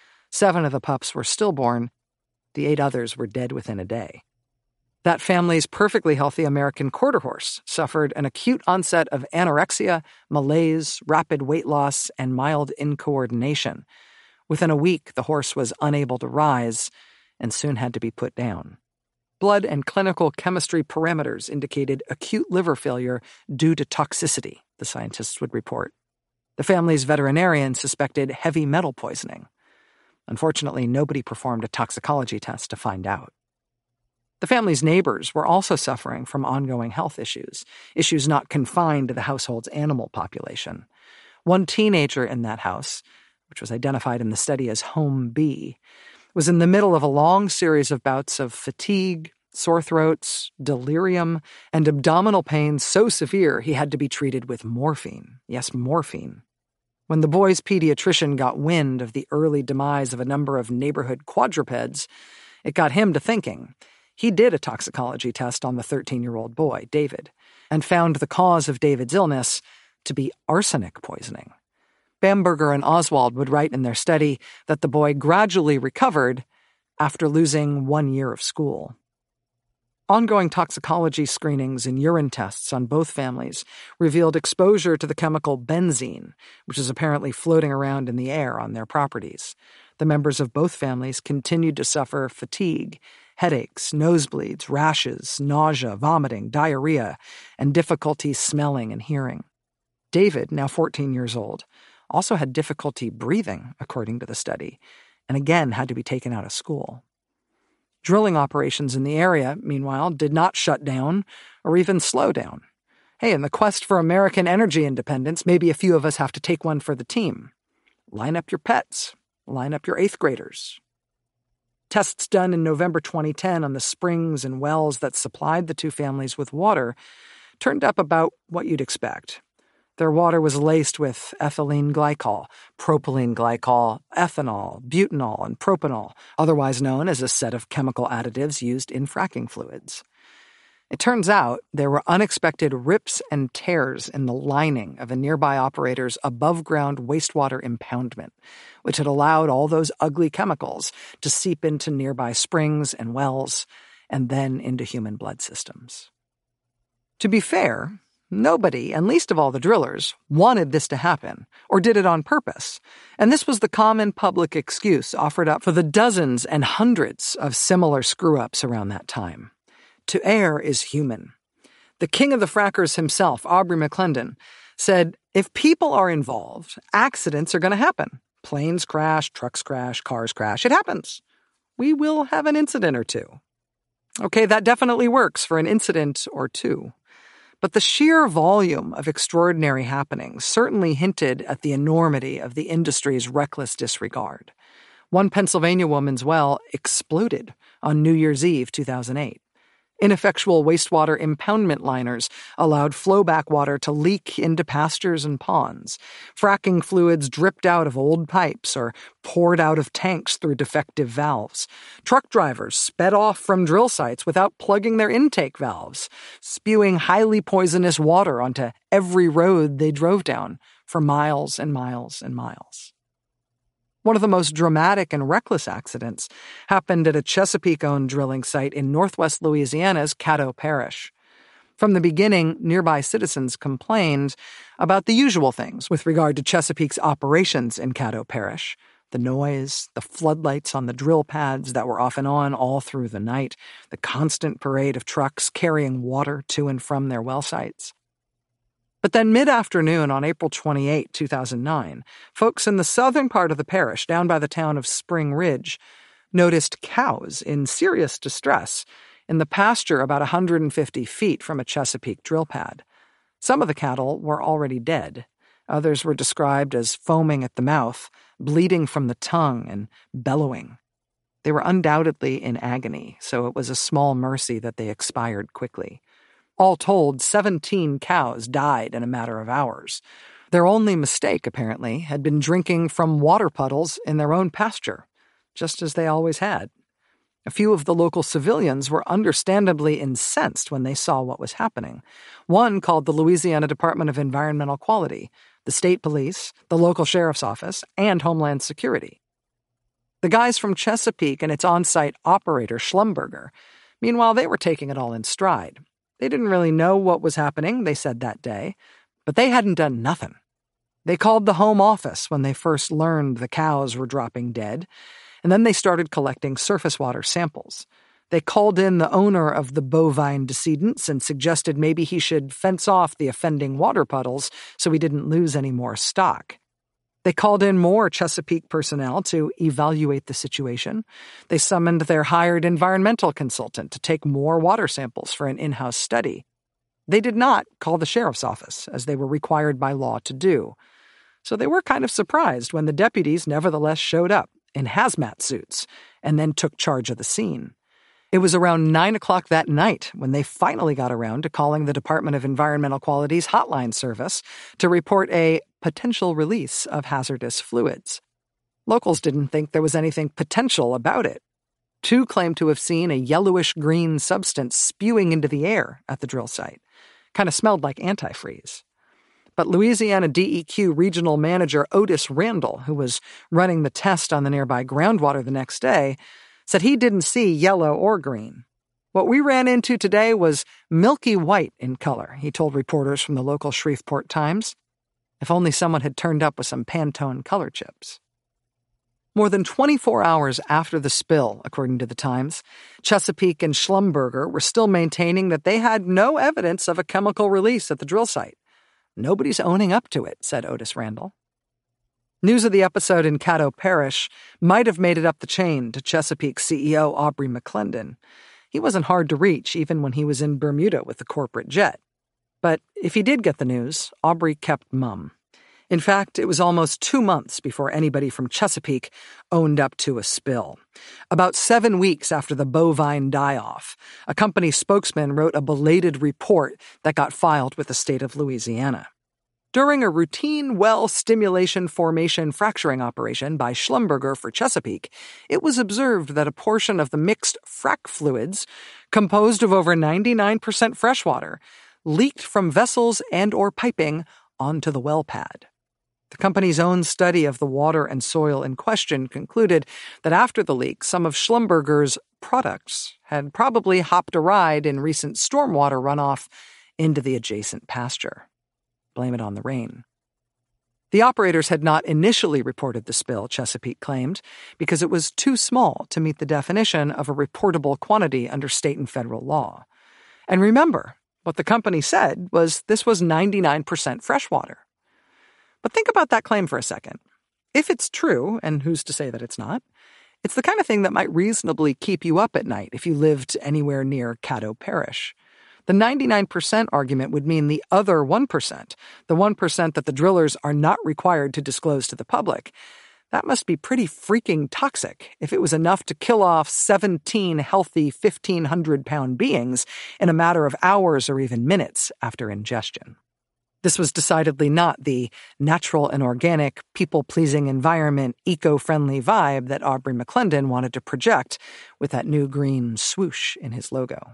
7 of the pups were stillborn. The 8 others were dead within a day. That family's perfectly healthy American quarter horse suffered an acute onset of anorexia, malaise, rapid weight loss, and mild incoordination. Within a week, the horse was unable to rise and soon had to be put down. Blood and clinical chemistry parameters indicated acute liver failure due to toxicity, the scientists would report. The family's veterinarian suspected heavy metal poisoning. Unfortunately, nobody performed a toxicology test to find out. The family's neighbors were also suffering from ongoing health issues not confined to the household's animal population. One teenager in that house, which was identified in the study as Home B, was in the middle of a long series of bouts of fatigue, sore throats, delirium, and abdominal pain so severe he had to be treated with morphine. Yes, morphine. When the boy's pediatrician got wind of the early demise of a number of neighborhood quadrupeds, it got him to thinking. He did a toxicology test on the 13-year-old boy, David, and found the cause of David's illness to be arsenic poisoning. Bamberger and Oswald would write in their study that the boy gradually recovered after losing 1 year of school. Ongoing toxicology screenings and urine tests on both families revealed exposure to the chemical benzene, which is apparently floating around in the air on their properties. The members of both families continued to suffer fatigue, headaches, nosebleeds, rashes, nausea, vomiting, diarrhea, and difficulty smelling and hearing. David, now 14 years old, also had difficulty breathing, according to the study, and again had to be taken out of school. Drilling operations in the area, meanwhile, did not shut down or even slow down. Hey, in the quest for American energy independence, maybe a few of us have to take one for the team. Line up your pets. Line up your 8th graders. Tests done in November 2010 on the springs and wells that supplied the two families with water turned up about what you'd expect. Their water was laced with ethylene glycol, propylene glycol, ethanol, butanol, and propanol, otherwise known as a set of chemical additives used in fracking fluids. It turns out there were unexpected rips and tears in the lining of a nearby operator's above-ground wastewater impoundment, which had allowed all those ugly chemicals to seep into nearby springs and wells, and then into human blood systems. To be fair, nobody, and least of all the drillers, wanted this to happen, or did it on purpose, and this was the common public excuse offered up for the dozens and hundreds of similar screw-ups around that time. To err is human. The king of the frackers himself, Aubrey McClendon, said, if people are involved, accidents are going to happen. Planes crash, trucks crash, cars crash. It happens. We will have an incident or two. Okay, that definitely works for an incident or two. But the sheer volume of extraordinary happenings certainly hinted at the enormity of the industry's reckless disregard. One Pennsylvania woman's well exploded on New Year's Eve 2008. Ineffectual wastewater impoundment liners allowed flowback water to leak into pastures and ponds. Fracking fluids dripped out of old pipes or poured out of tanks through defective valves. Truck drivers sped off from drill sites without plugging their intake valves, spewing highly poisonous water onto every road they drove down for miles and miles and miles. One of the most dramatic and reckless accidents happened at a Chesapeake-owned drilling site in northwest Louisiana's Caddo Parish. From the beginning, nearby citizens complained about the usual things with regard to Chesapeake's operations in Caddo Parish. The noise, the floodlights on the drill pads that were off and on all through the night, the constant parade of trucks carrying water to and from their well sites. But then mid-afternoon on April 28, 2009, folks in the southern part of the parish, down by the town of Spring Ridge, noticed cows in serious distress in the pasture about 150 feet from a Chesapeake drill pad. Some of the cattle were already dead. Others were described as foaming at the mouth, bleeding from the tongue, and bellowing. They were undoubtedly in agony, so it was a small mercy that they expired quickly. All told, 17 cows died in a matter of hours. Their only mistake, apparently, had been drinking from water puddles in their own pasture, just as they always had. A few of the local civilians were understandably incensed when they saw what was happening. One called the Louisiana Department of Environmental Quality, the state police, the local sheriff's office, and Homeland Security. The guys from Chesapeake and its on-site operator, Schlumberger, meanwhile, they were taking it all in stride. They didn't really know what was happening, they said that day, but they hadn't done nothing. They called the home office when they first learned the cows were dropping dead, and then they started collecting surface water samples. They called in the owner of the bovine decedents and suggested maybe he should fence off the offending water puddles so he didn't lose any more stock. They called in more Chesapeake personnel to evaluate the situation. They summoned their hired environmental consultant to take more water samples for an in-house study. They did not call the sheriff's office, as they were required by law to do. So they were kind of surprised when the deputies nevertheless showed up in hazmat suits and then took charge of the scene. It was around 9 o'clock that night when they finally got around to calling the Department of Environmental Quality's hotline service to report a potential release of hazardous fluids. Locals didn't think there was anything potential about it. Two claimed to have seen a yellowish-green substance spewing into the air at the drill site. Kind of smelled like antifreeze. But Louisiana DEQ Regional Manager Otis Randall, who was running the test on the nearby groundwater the next day, said he didn't see yellow or green. What we ran into today was milky white in color, he told reporters from the local Shreveport Times. If only someone had turned up with some Pantone color chips. More than 24 hours after the spill, according to the Times, Chesapeake and Schlumberger were still maintaining that they had no evidence of a chemical release at the drill site. Nobody's owning up to it, said Otis Randall. News of the episode in Caddo Parish might have made it up the chain to Chesapeake CEO Aubrey McClendon. He wasn't hard to reach even when he was in Bermuda with the corporate jet. But if he did get the news, Aubrey kept mum. In fact, it was almost 2 months before anybody from Chesapeake owned up to a spill. About 7 weeks after the bovine die-off, a company spokesman wrote a belated report that got filed with the state of Louisiana. During a routine well stimulation formation fracturing operation by Schlumberger for Chesapeake, it was observed that a portion of the mixed frac fluids, composed of over 99% freshwater, leaked from vessels and or piping onto the well pad. The company's own study of the water and soil in question concluded that after the leak, some of Schlumberger's products had probably hopped a ride in recent stormwater runoff into the adjacent pasture. Blame it on the rain. The operators had not initially reported the spill, Chesapeake claimed, because it was too small to meet the definition of a reportable quantity under state and federal law. And remember, what the company said was this was 99% freshwater. But think about that claim for a second. If it's true, and who's to say that it's not, it's the kind of thing that might reasonably keep you up at night if you lived anywhere near Caddo Parish. The 99% argument would mean the other 1%, the 1% that the drillers are not required to disclose to the public. That must be pretty freaking toxic if it was enough to kill off 17 healthy 1,500-pound beings in a matter of hours or even minutes after ingestion. This was decidedly not the natural and organic, people-pleasing environment, eco-friendly vibe that Aubrey McClendon wanted to project with that new green swoosh in his logo.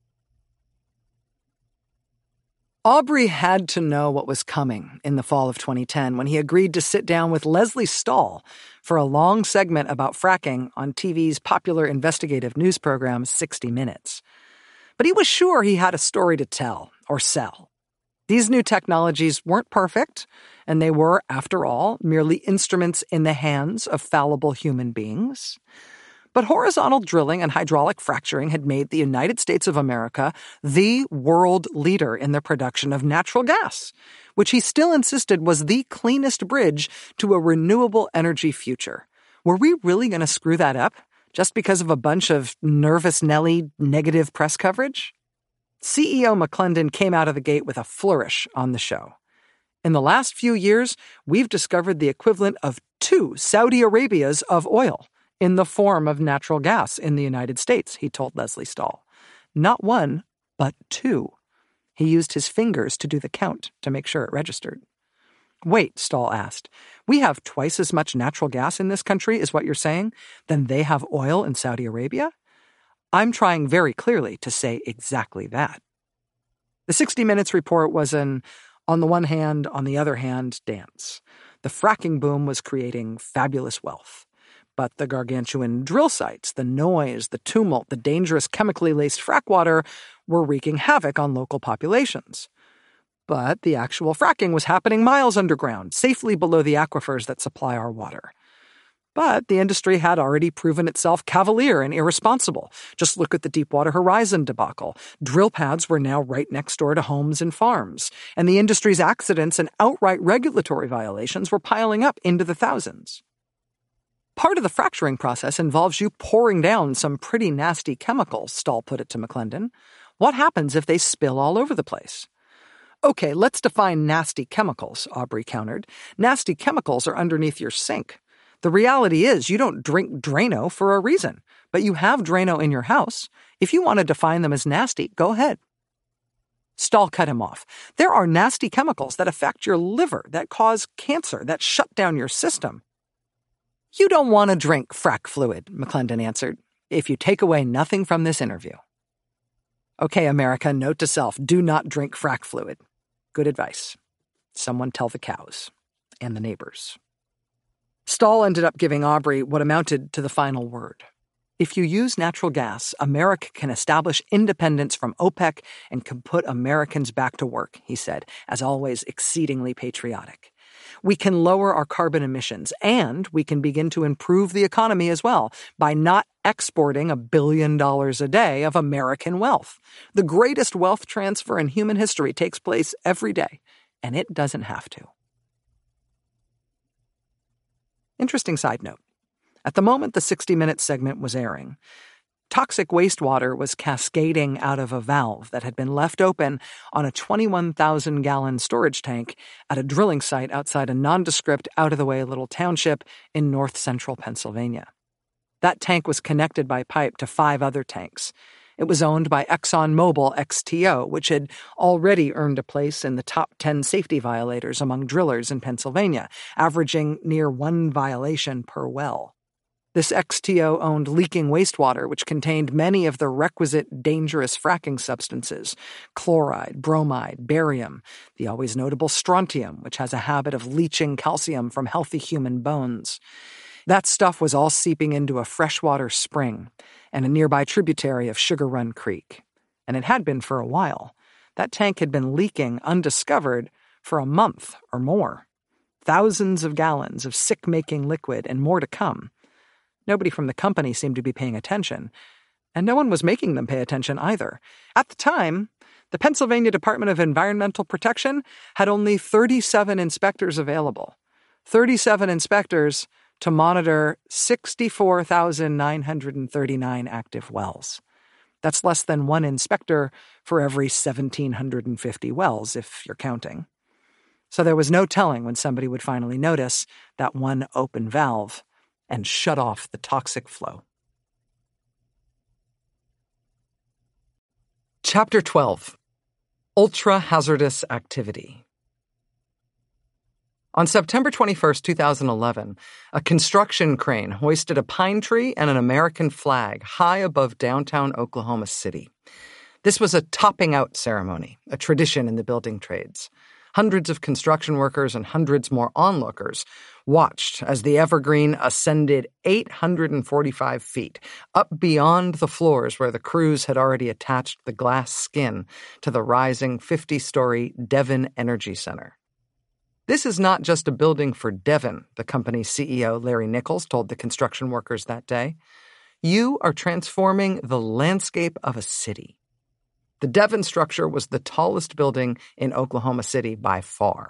Aubrey had to know what was coming in the fall of 2010 when he agreed to sit down with Lesley Stahl for a long segment about fracking on TV's popular investigative news program 60 Minutes. But he was sure he had a story to tell or sell. These new technologies weren't perfect, and they were, after all, merely instruments in the hands of fallible human beings. But horizontal drilling and hydraulic fracturing had made the United States of America the world leader in the production of natural gas, which he still insisted was the cleanest bridge to a renewable energy future. Were we really going to screw that up just because of a bunch of nervous Nelly negative press coverage? CEO McClendon came out of the gate with a flourish on the show. In the last few years, we've discovered the equivalent of 2 Saudi Arabias of oil in the form of natural gas in the United States, he told Lesley Stahl. Not 1, but 2. He used his fingers to do the count to make sure it registered. Wait, Stahl asked, we have twice as much natural gas in this country, is what you're saying, than they have oil in Saudi Arabia? I'm trying very clearly to say exactly that. The 60 Minutes report was an on the one hand, on the other hand dance. The fracking boom was creating fabulous wealth. But the gargantuan drill sites, the noise, the tumult, the dangerous chemically laced frack water were wreaking havoc on local populations. But the actual fracking was happening miles underground, safely below the aquifers that supply our water. But the industry had already proven itself cavalier and irresponsible. Just look at the Deepwater Horizon debacle. Drill pads were now right next door to homes and farms, and the industry's accidents and outright regulatory violations were piling up into the thousands. Part of the fracturing process involves you pouring down some pretty nasty chemicals, Stahl put it to McClendon. What happens if they spill all over the place? Okay, let's define nasty chemicals, Aubrey countered. Nasty chemicals are underneath your sink. The reality is you don't drink Drano for a reason, but you have Drano in your house. If you want to define them as nasty, go ahead. Stahl cut him off. There are nasty chemicals that affect your liver, that cause cancer, that shut down your system. You don't want to drink frack fluid, McClendon answered, if you take away nothing from this interview. Okay, America, note to self, do not drink frack fluid. Good advice. Someone tell the cows and the neighbors. Stahl ended up giving Aubrey what amounted to the final word. If you use natural gas, America can establish independence from OPEC and can put Americans back to work, he said, as always exceedingly patriotic. We can lower our carbon emissions, and we can begin to improve the economy as well by not exporting $1 billion a day of American wealth. The greatest wealth transfer in human history takes place every day, and it doesn't have to. Interesting side note. At the moment the 60 Minutes segment was airing, toxic wastewater was cascading out of a valve that had been left open on a 21,000-gallon storage tank at a drilling site outside a nondescript, out-of-the-way little township in north-central Pennsylvania. That tank was connected by pipe to 5 other tanks. It was owned by ExxonMobil XTO, which had already earned a place in the top 10 safety violators among drillers in Pennsylvania, averaging near 1 violation per well. This XTO owned leaking wastewater, which contained many of the requisite dangerous fracking substances: chloride, bromide, barium, the always notable strontium, which has a habit of leaching calcium from healthy human bones. That stuff was all seeping into a freshwater spring and a nearby tributary of Sugar Run Creek. And it had been for a while. That tank had been leaking undiscovered for a month or more. Thousands of gallons of sick-making liquid and more to come. Nobody from the company seemed to be paying attention, and no one was making them pay attention either. At the time, the Pennsylvania Department of Environmental Protection had only 37 inspectors available. 37 inspectors to monitor 64,939 active wells. That's less than 1 inspector for every 1,750 wells, if you're counting. So there was no telling when somebody would finally notice that one open valve and shut off the toxic flow. Chapter 12. Ultra-Hazardous Activity. On September 21, 2011, a construction crane hoisted a pine tree and an American flag high above downtown Oklahoma City. This was a topping-out ceremony, a tradition in the building trades. Hundreds of construction workers and hundreds more onlookers watched as the evergreen ascended 845 feet, up beyond the floors where the crews had already attached the glass skin to the rising 50-story Devon Energy Center. This is not just a building for Devon, the company's CEO Larry Nichols told the construction workers that day. You are transforming the landscape of a city. The Devon structure was the tallest building in Oklahoma City by far,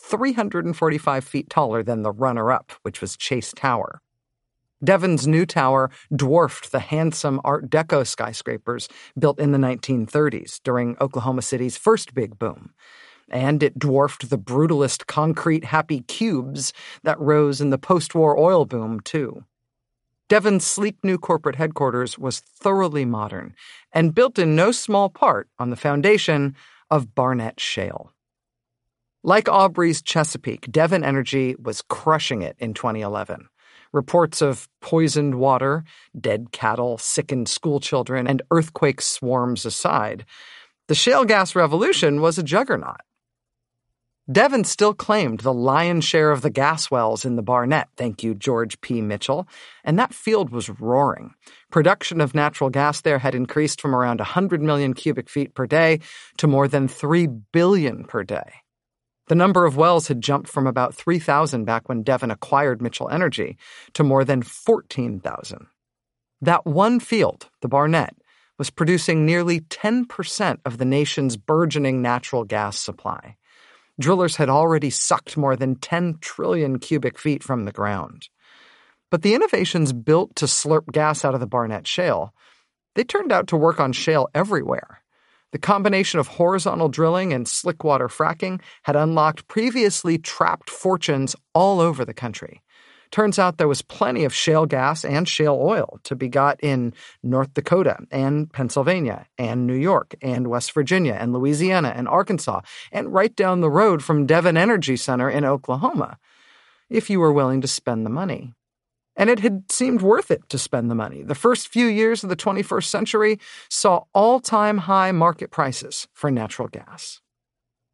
345 feet taller than the runner-up, which was Chase Tower. Devon's new tower dwarfed the handsome Art Deco skyscrapers built in the 1930s during Oklahoma City's first big boom. And it dwarfed the brutalist concrete happy cubes that rose in the post-war oil boom, too. Devon's sleek new corporate headquarters was thoroughly modern and built in no small part on the foundation of Barnett Shale. Like Aubrey's Chesapeake, Devon Energy was crushing it in 2011. Reports of poisoned water, dead cattle, sickened schoolchildren, and earthquake swarms aside, the shale gas revolution was a juggernaut. Devon still claimed the lion's share of the gas wells in the Barnett, thank you, George P. Mitchell, and that field was roaring. Production of natural gas there had increased from around 100 million cubic feet per day to more than 3 billion per day. The number of wells had jumped from about 3,000 back when Devon acquired Mitchell Energy to more than 14,000. That one field, the Barnett, was producing nearly 10% of the nation's burgeoning natural gas supply. Drillers had already sucked more than 10 trillion cubic feet from the ground. But the innovations built to slurp gas out of the Barnett Shale, they turned out to work on shale everywhere. The combination of horizontal drilling and slickwater fracking had unlocked previously trapped fortunes all over the country. Turns out there was plenty of shale gas and shale oil to be got in North Dakota and Pennsylvania and New York and West Virginia and Louisiana and Arkansas and right down the road from Devon Energy Center in Oklahoma, if you were willing to spend the money. And it had seemed worth it to spend the money. The first few years of the 21st century saw all-time high market prices for natural gas.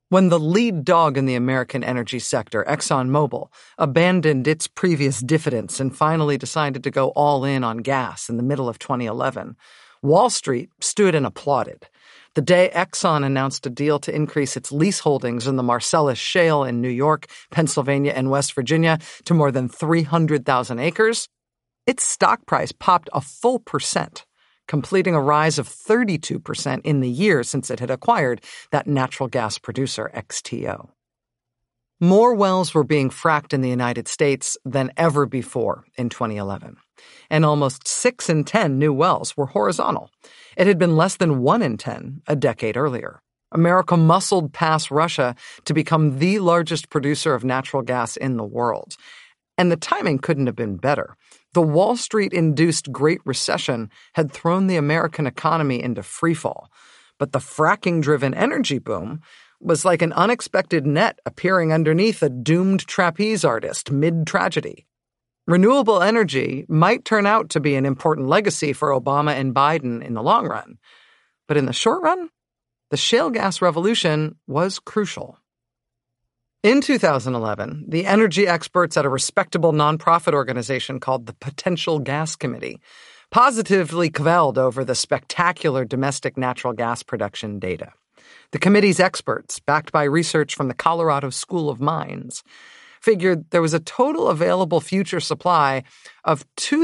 When the lead dog in the American energy sector, ExxonMobil, abandoned its previous diffidence and finally decided to go all in on gas in the middle of 2011, Wall Street stood and applauded. The day Exxon announced a deal to increase its lease holdings in the Marcellus Shale in New York, Pennsylvania, and West Virginia to more than 300,000 acres, its stock price popped a full percent, completing a rise of 32% in the year since it had acquired that natural gas producer, XTO. More wells were being fracked in the United States than ever before in 2011, and almost 6 in 10 new wells were horizontal. It had been less than 1 in 10 a decade earlier. America muscled past Russia to become the largest producer of natural gas in the world. And the timing couldn't have been better. The Wall Street-induced Great Recession had thrown the American economy into freefall. But the fracking-driven energy boom was like an unexpected net appearing underneath a doomed trapeze artist mid-tragedy. Renewable energy might turn out to be an important legacy for Obama and Biden in the long run. But in the short run, the shale gas revolution was crucial. In 2011, the energy experts at a respectable nonprofit organization called the Potential Gas Committee positively quelled over the spectacular domestic natural gas production data. The committee's experts, backed by research from the Colorado School of Mines, figured there was a total available future supply of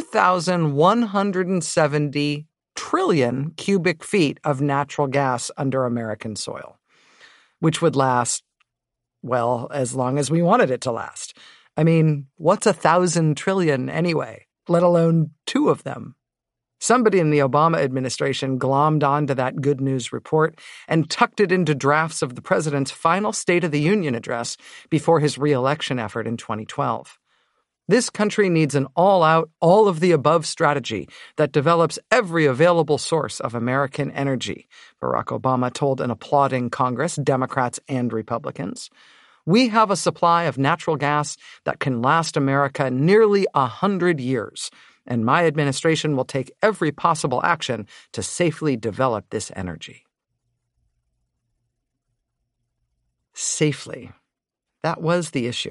2,170 trillion cubic feet of natural gas under American soil, which would last, well, as long as we wanted it to last. I mean, what's 1,000 trillion anyway, let alone 2 of them? Somebody in the Obama administration glommed onto that good news report and tucked it into drafts of the president's final State of the Union address before his re-election effort in 2012. This country needs an all-out, all-of-the-above strategy that develops every available source of American energy, Barack Obama told an applauding Congress, Democrats and Republicans. We have a supply of natural gas that can last America nearly 100 years, and my administration will take every possible action to safely develop this energy. Safely. That was the issue.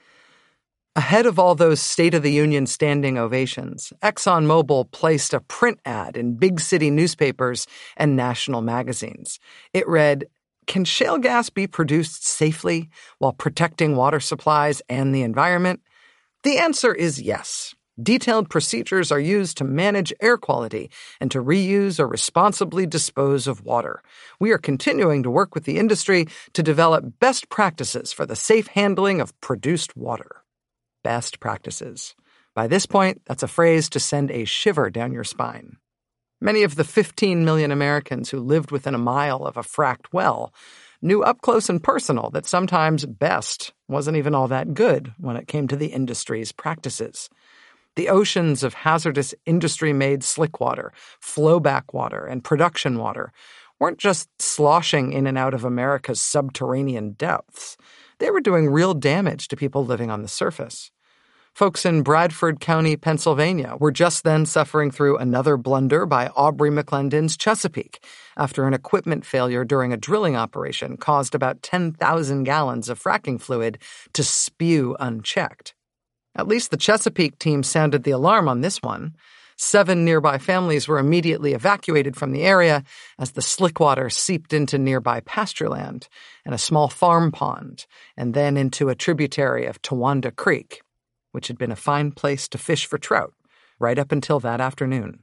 Ahead of all those State of the Union standing ovations, ExxonMobil placed a print ad in big city newspapers and national magazines. It read, "Can shale gas be produced safely while protecting water supplies and the environment? The answer is yes. Detailed procedures are used to manage air quality and to reuse or responsibly dispose of water. We are continuing to work with the industry to develop best practices for the safe handling of produced water." Best practices. By this point, that's a phrase to send a shiver down your spine. Many of the 15 million Americans who lived within a mile of a fracked well knew up close and personal that sometimes best wasn't even all that good when it came to the industry's practices. The oceans of hazardous industry-made slick water, flowback water, and production water weren't just sloshing in and out of America's subterranean depths. They were doing real damage to people living on the surface. Folks in Bradford County, Pennsylvania, were just then suffering through another blunder by Aubrey McClendon's Chesapeake after an equipment failure during a drilling operation caused about 10,000 gallons of fracking fluid to spew unchecked. At least the Chesapeake team sounded the alarm on this one. 7 nearby families were immediately evacuated from the area as the slick water seeped into nearby pasture land and a small farm pond, and then into a tributary of Towanda Creek, which had been a fine place to fish for trout right up until that afternoon.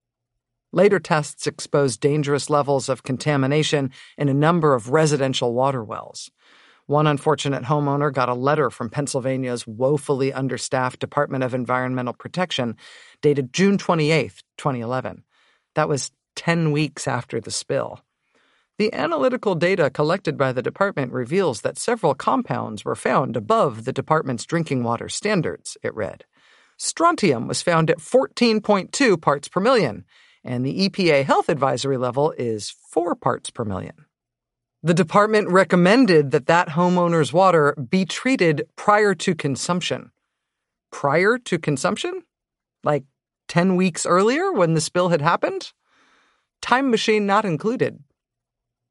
Later tests exposed dangerous levels of contamination in a number of residential water wells. One unfortunate homeowner got a letter from Pennsylvania's woefully understaffed Department of Environmental Protection dated June 28, 2011. That was 10 weeks after the spill. The analytical data collected by the department reveals that several compounds were found above the department's drinking water standards, it read. Strontium was found at 14.2 parts per million, and the EPA health advisory level is 4 parts per million. The department recommended that homeowner's water be treated prior to consumption. Prior to consumption? Like 10 weeks earlier when the spill had happened? Time machine not included.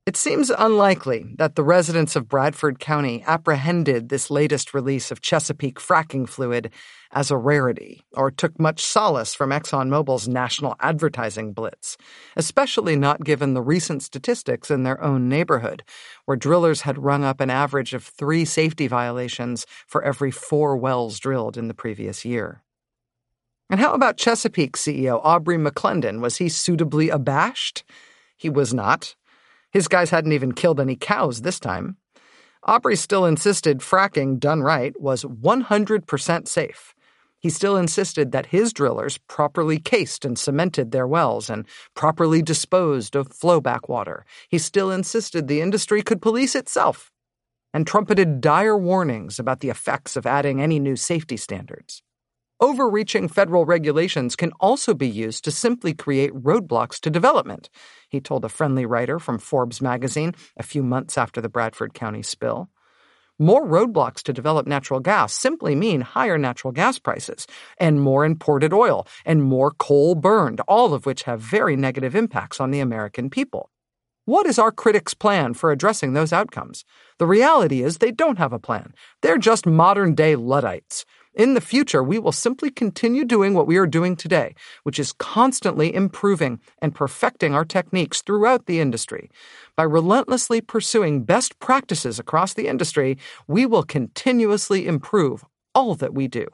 It seems unlikely that the residents of Bradford County apprehended this latest release of Chesapeake fracking fluid as a rarity, or took much solace from ExxonMobil's national advertising blitz, especially not given the recent statistics in their own neighborhood, where drillers had rung up an average of 3 safety violations for every 4 wells drilled in the previous year. And how about Chesapeake CEO Aubrey McClendon? Was he suitably abashed? He was not. His guys hadn't even killed any cows this time. Aubrey still insisted fracking, done right, was 100% safe. He still insisted that his drillers properly cased and cemented their wells and properly disposed of flowback water. He still insisted the industry could police itself, and trumpeted dire warnings about the effects of adding any new safety standards. Overreaching federal regulations can also be used to simply create roadblocks to development, he told a friendly writer from Forbes magazine a few months after the Bradford County spill. More roadblocks to develop natural gas simply mean higher natural gas prices, and more imported oil, and more coal burned, all of which have very negative impacts on the American people. What is our critics' plan for addressing those outcomes? The reality is they don't have a plan. They're just modern-day Luddites. In the future, we will simply continue doing what we are doing today, which is constantly improving and perfecting our techniques throughout the industry. By relentlessly pursuing best practices across the industry, we will continuously improve all that we do.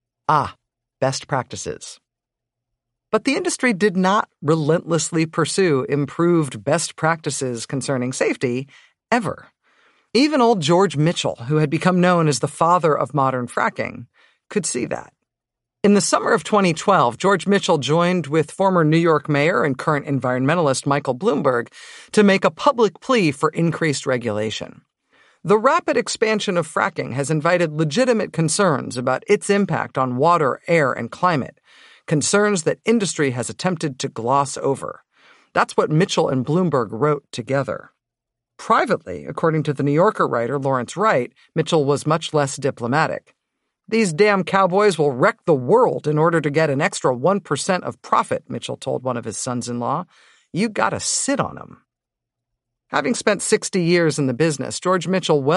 Best practices. But the industry did not relentlessly pursue improved best practices concerning safety, ever. Even old George Mitchell, who had become known as the father of modern fracking, could see that. In the summer of 2012, George Mitchell joined with former New York mayor and current environmentalist Michael Bloomberg to make a public plea for increased regulation. The rapid expansion of fracking has invited legitimate concerns about its impact on water, air, and climate, concerns that industry has attempted to gloss over. That's what Mitchell and Bloomberg wrote together. Privately, according to the New Yorker writer Lawrence Wright, Mitchell was much less diplomatic. These damn cowboys will wreck the world in order to get an extra 1% of profit, Mitchell told one of his sons-in-law. You gotta sit on them. Having spent 60 years in the business, George Mitchell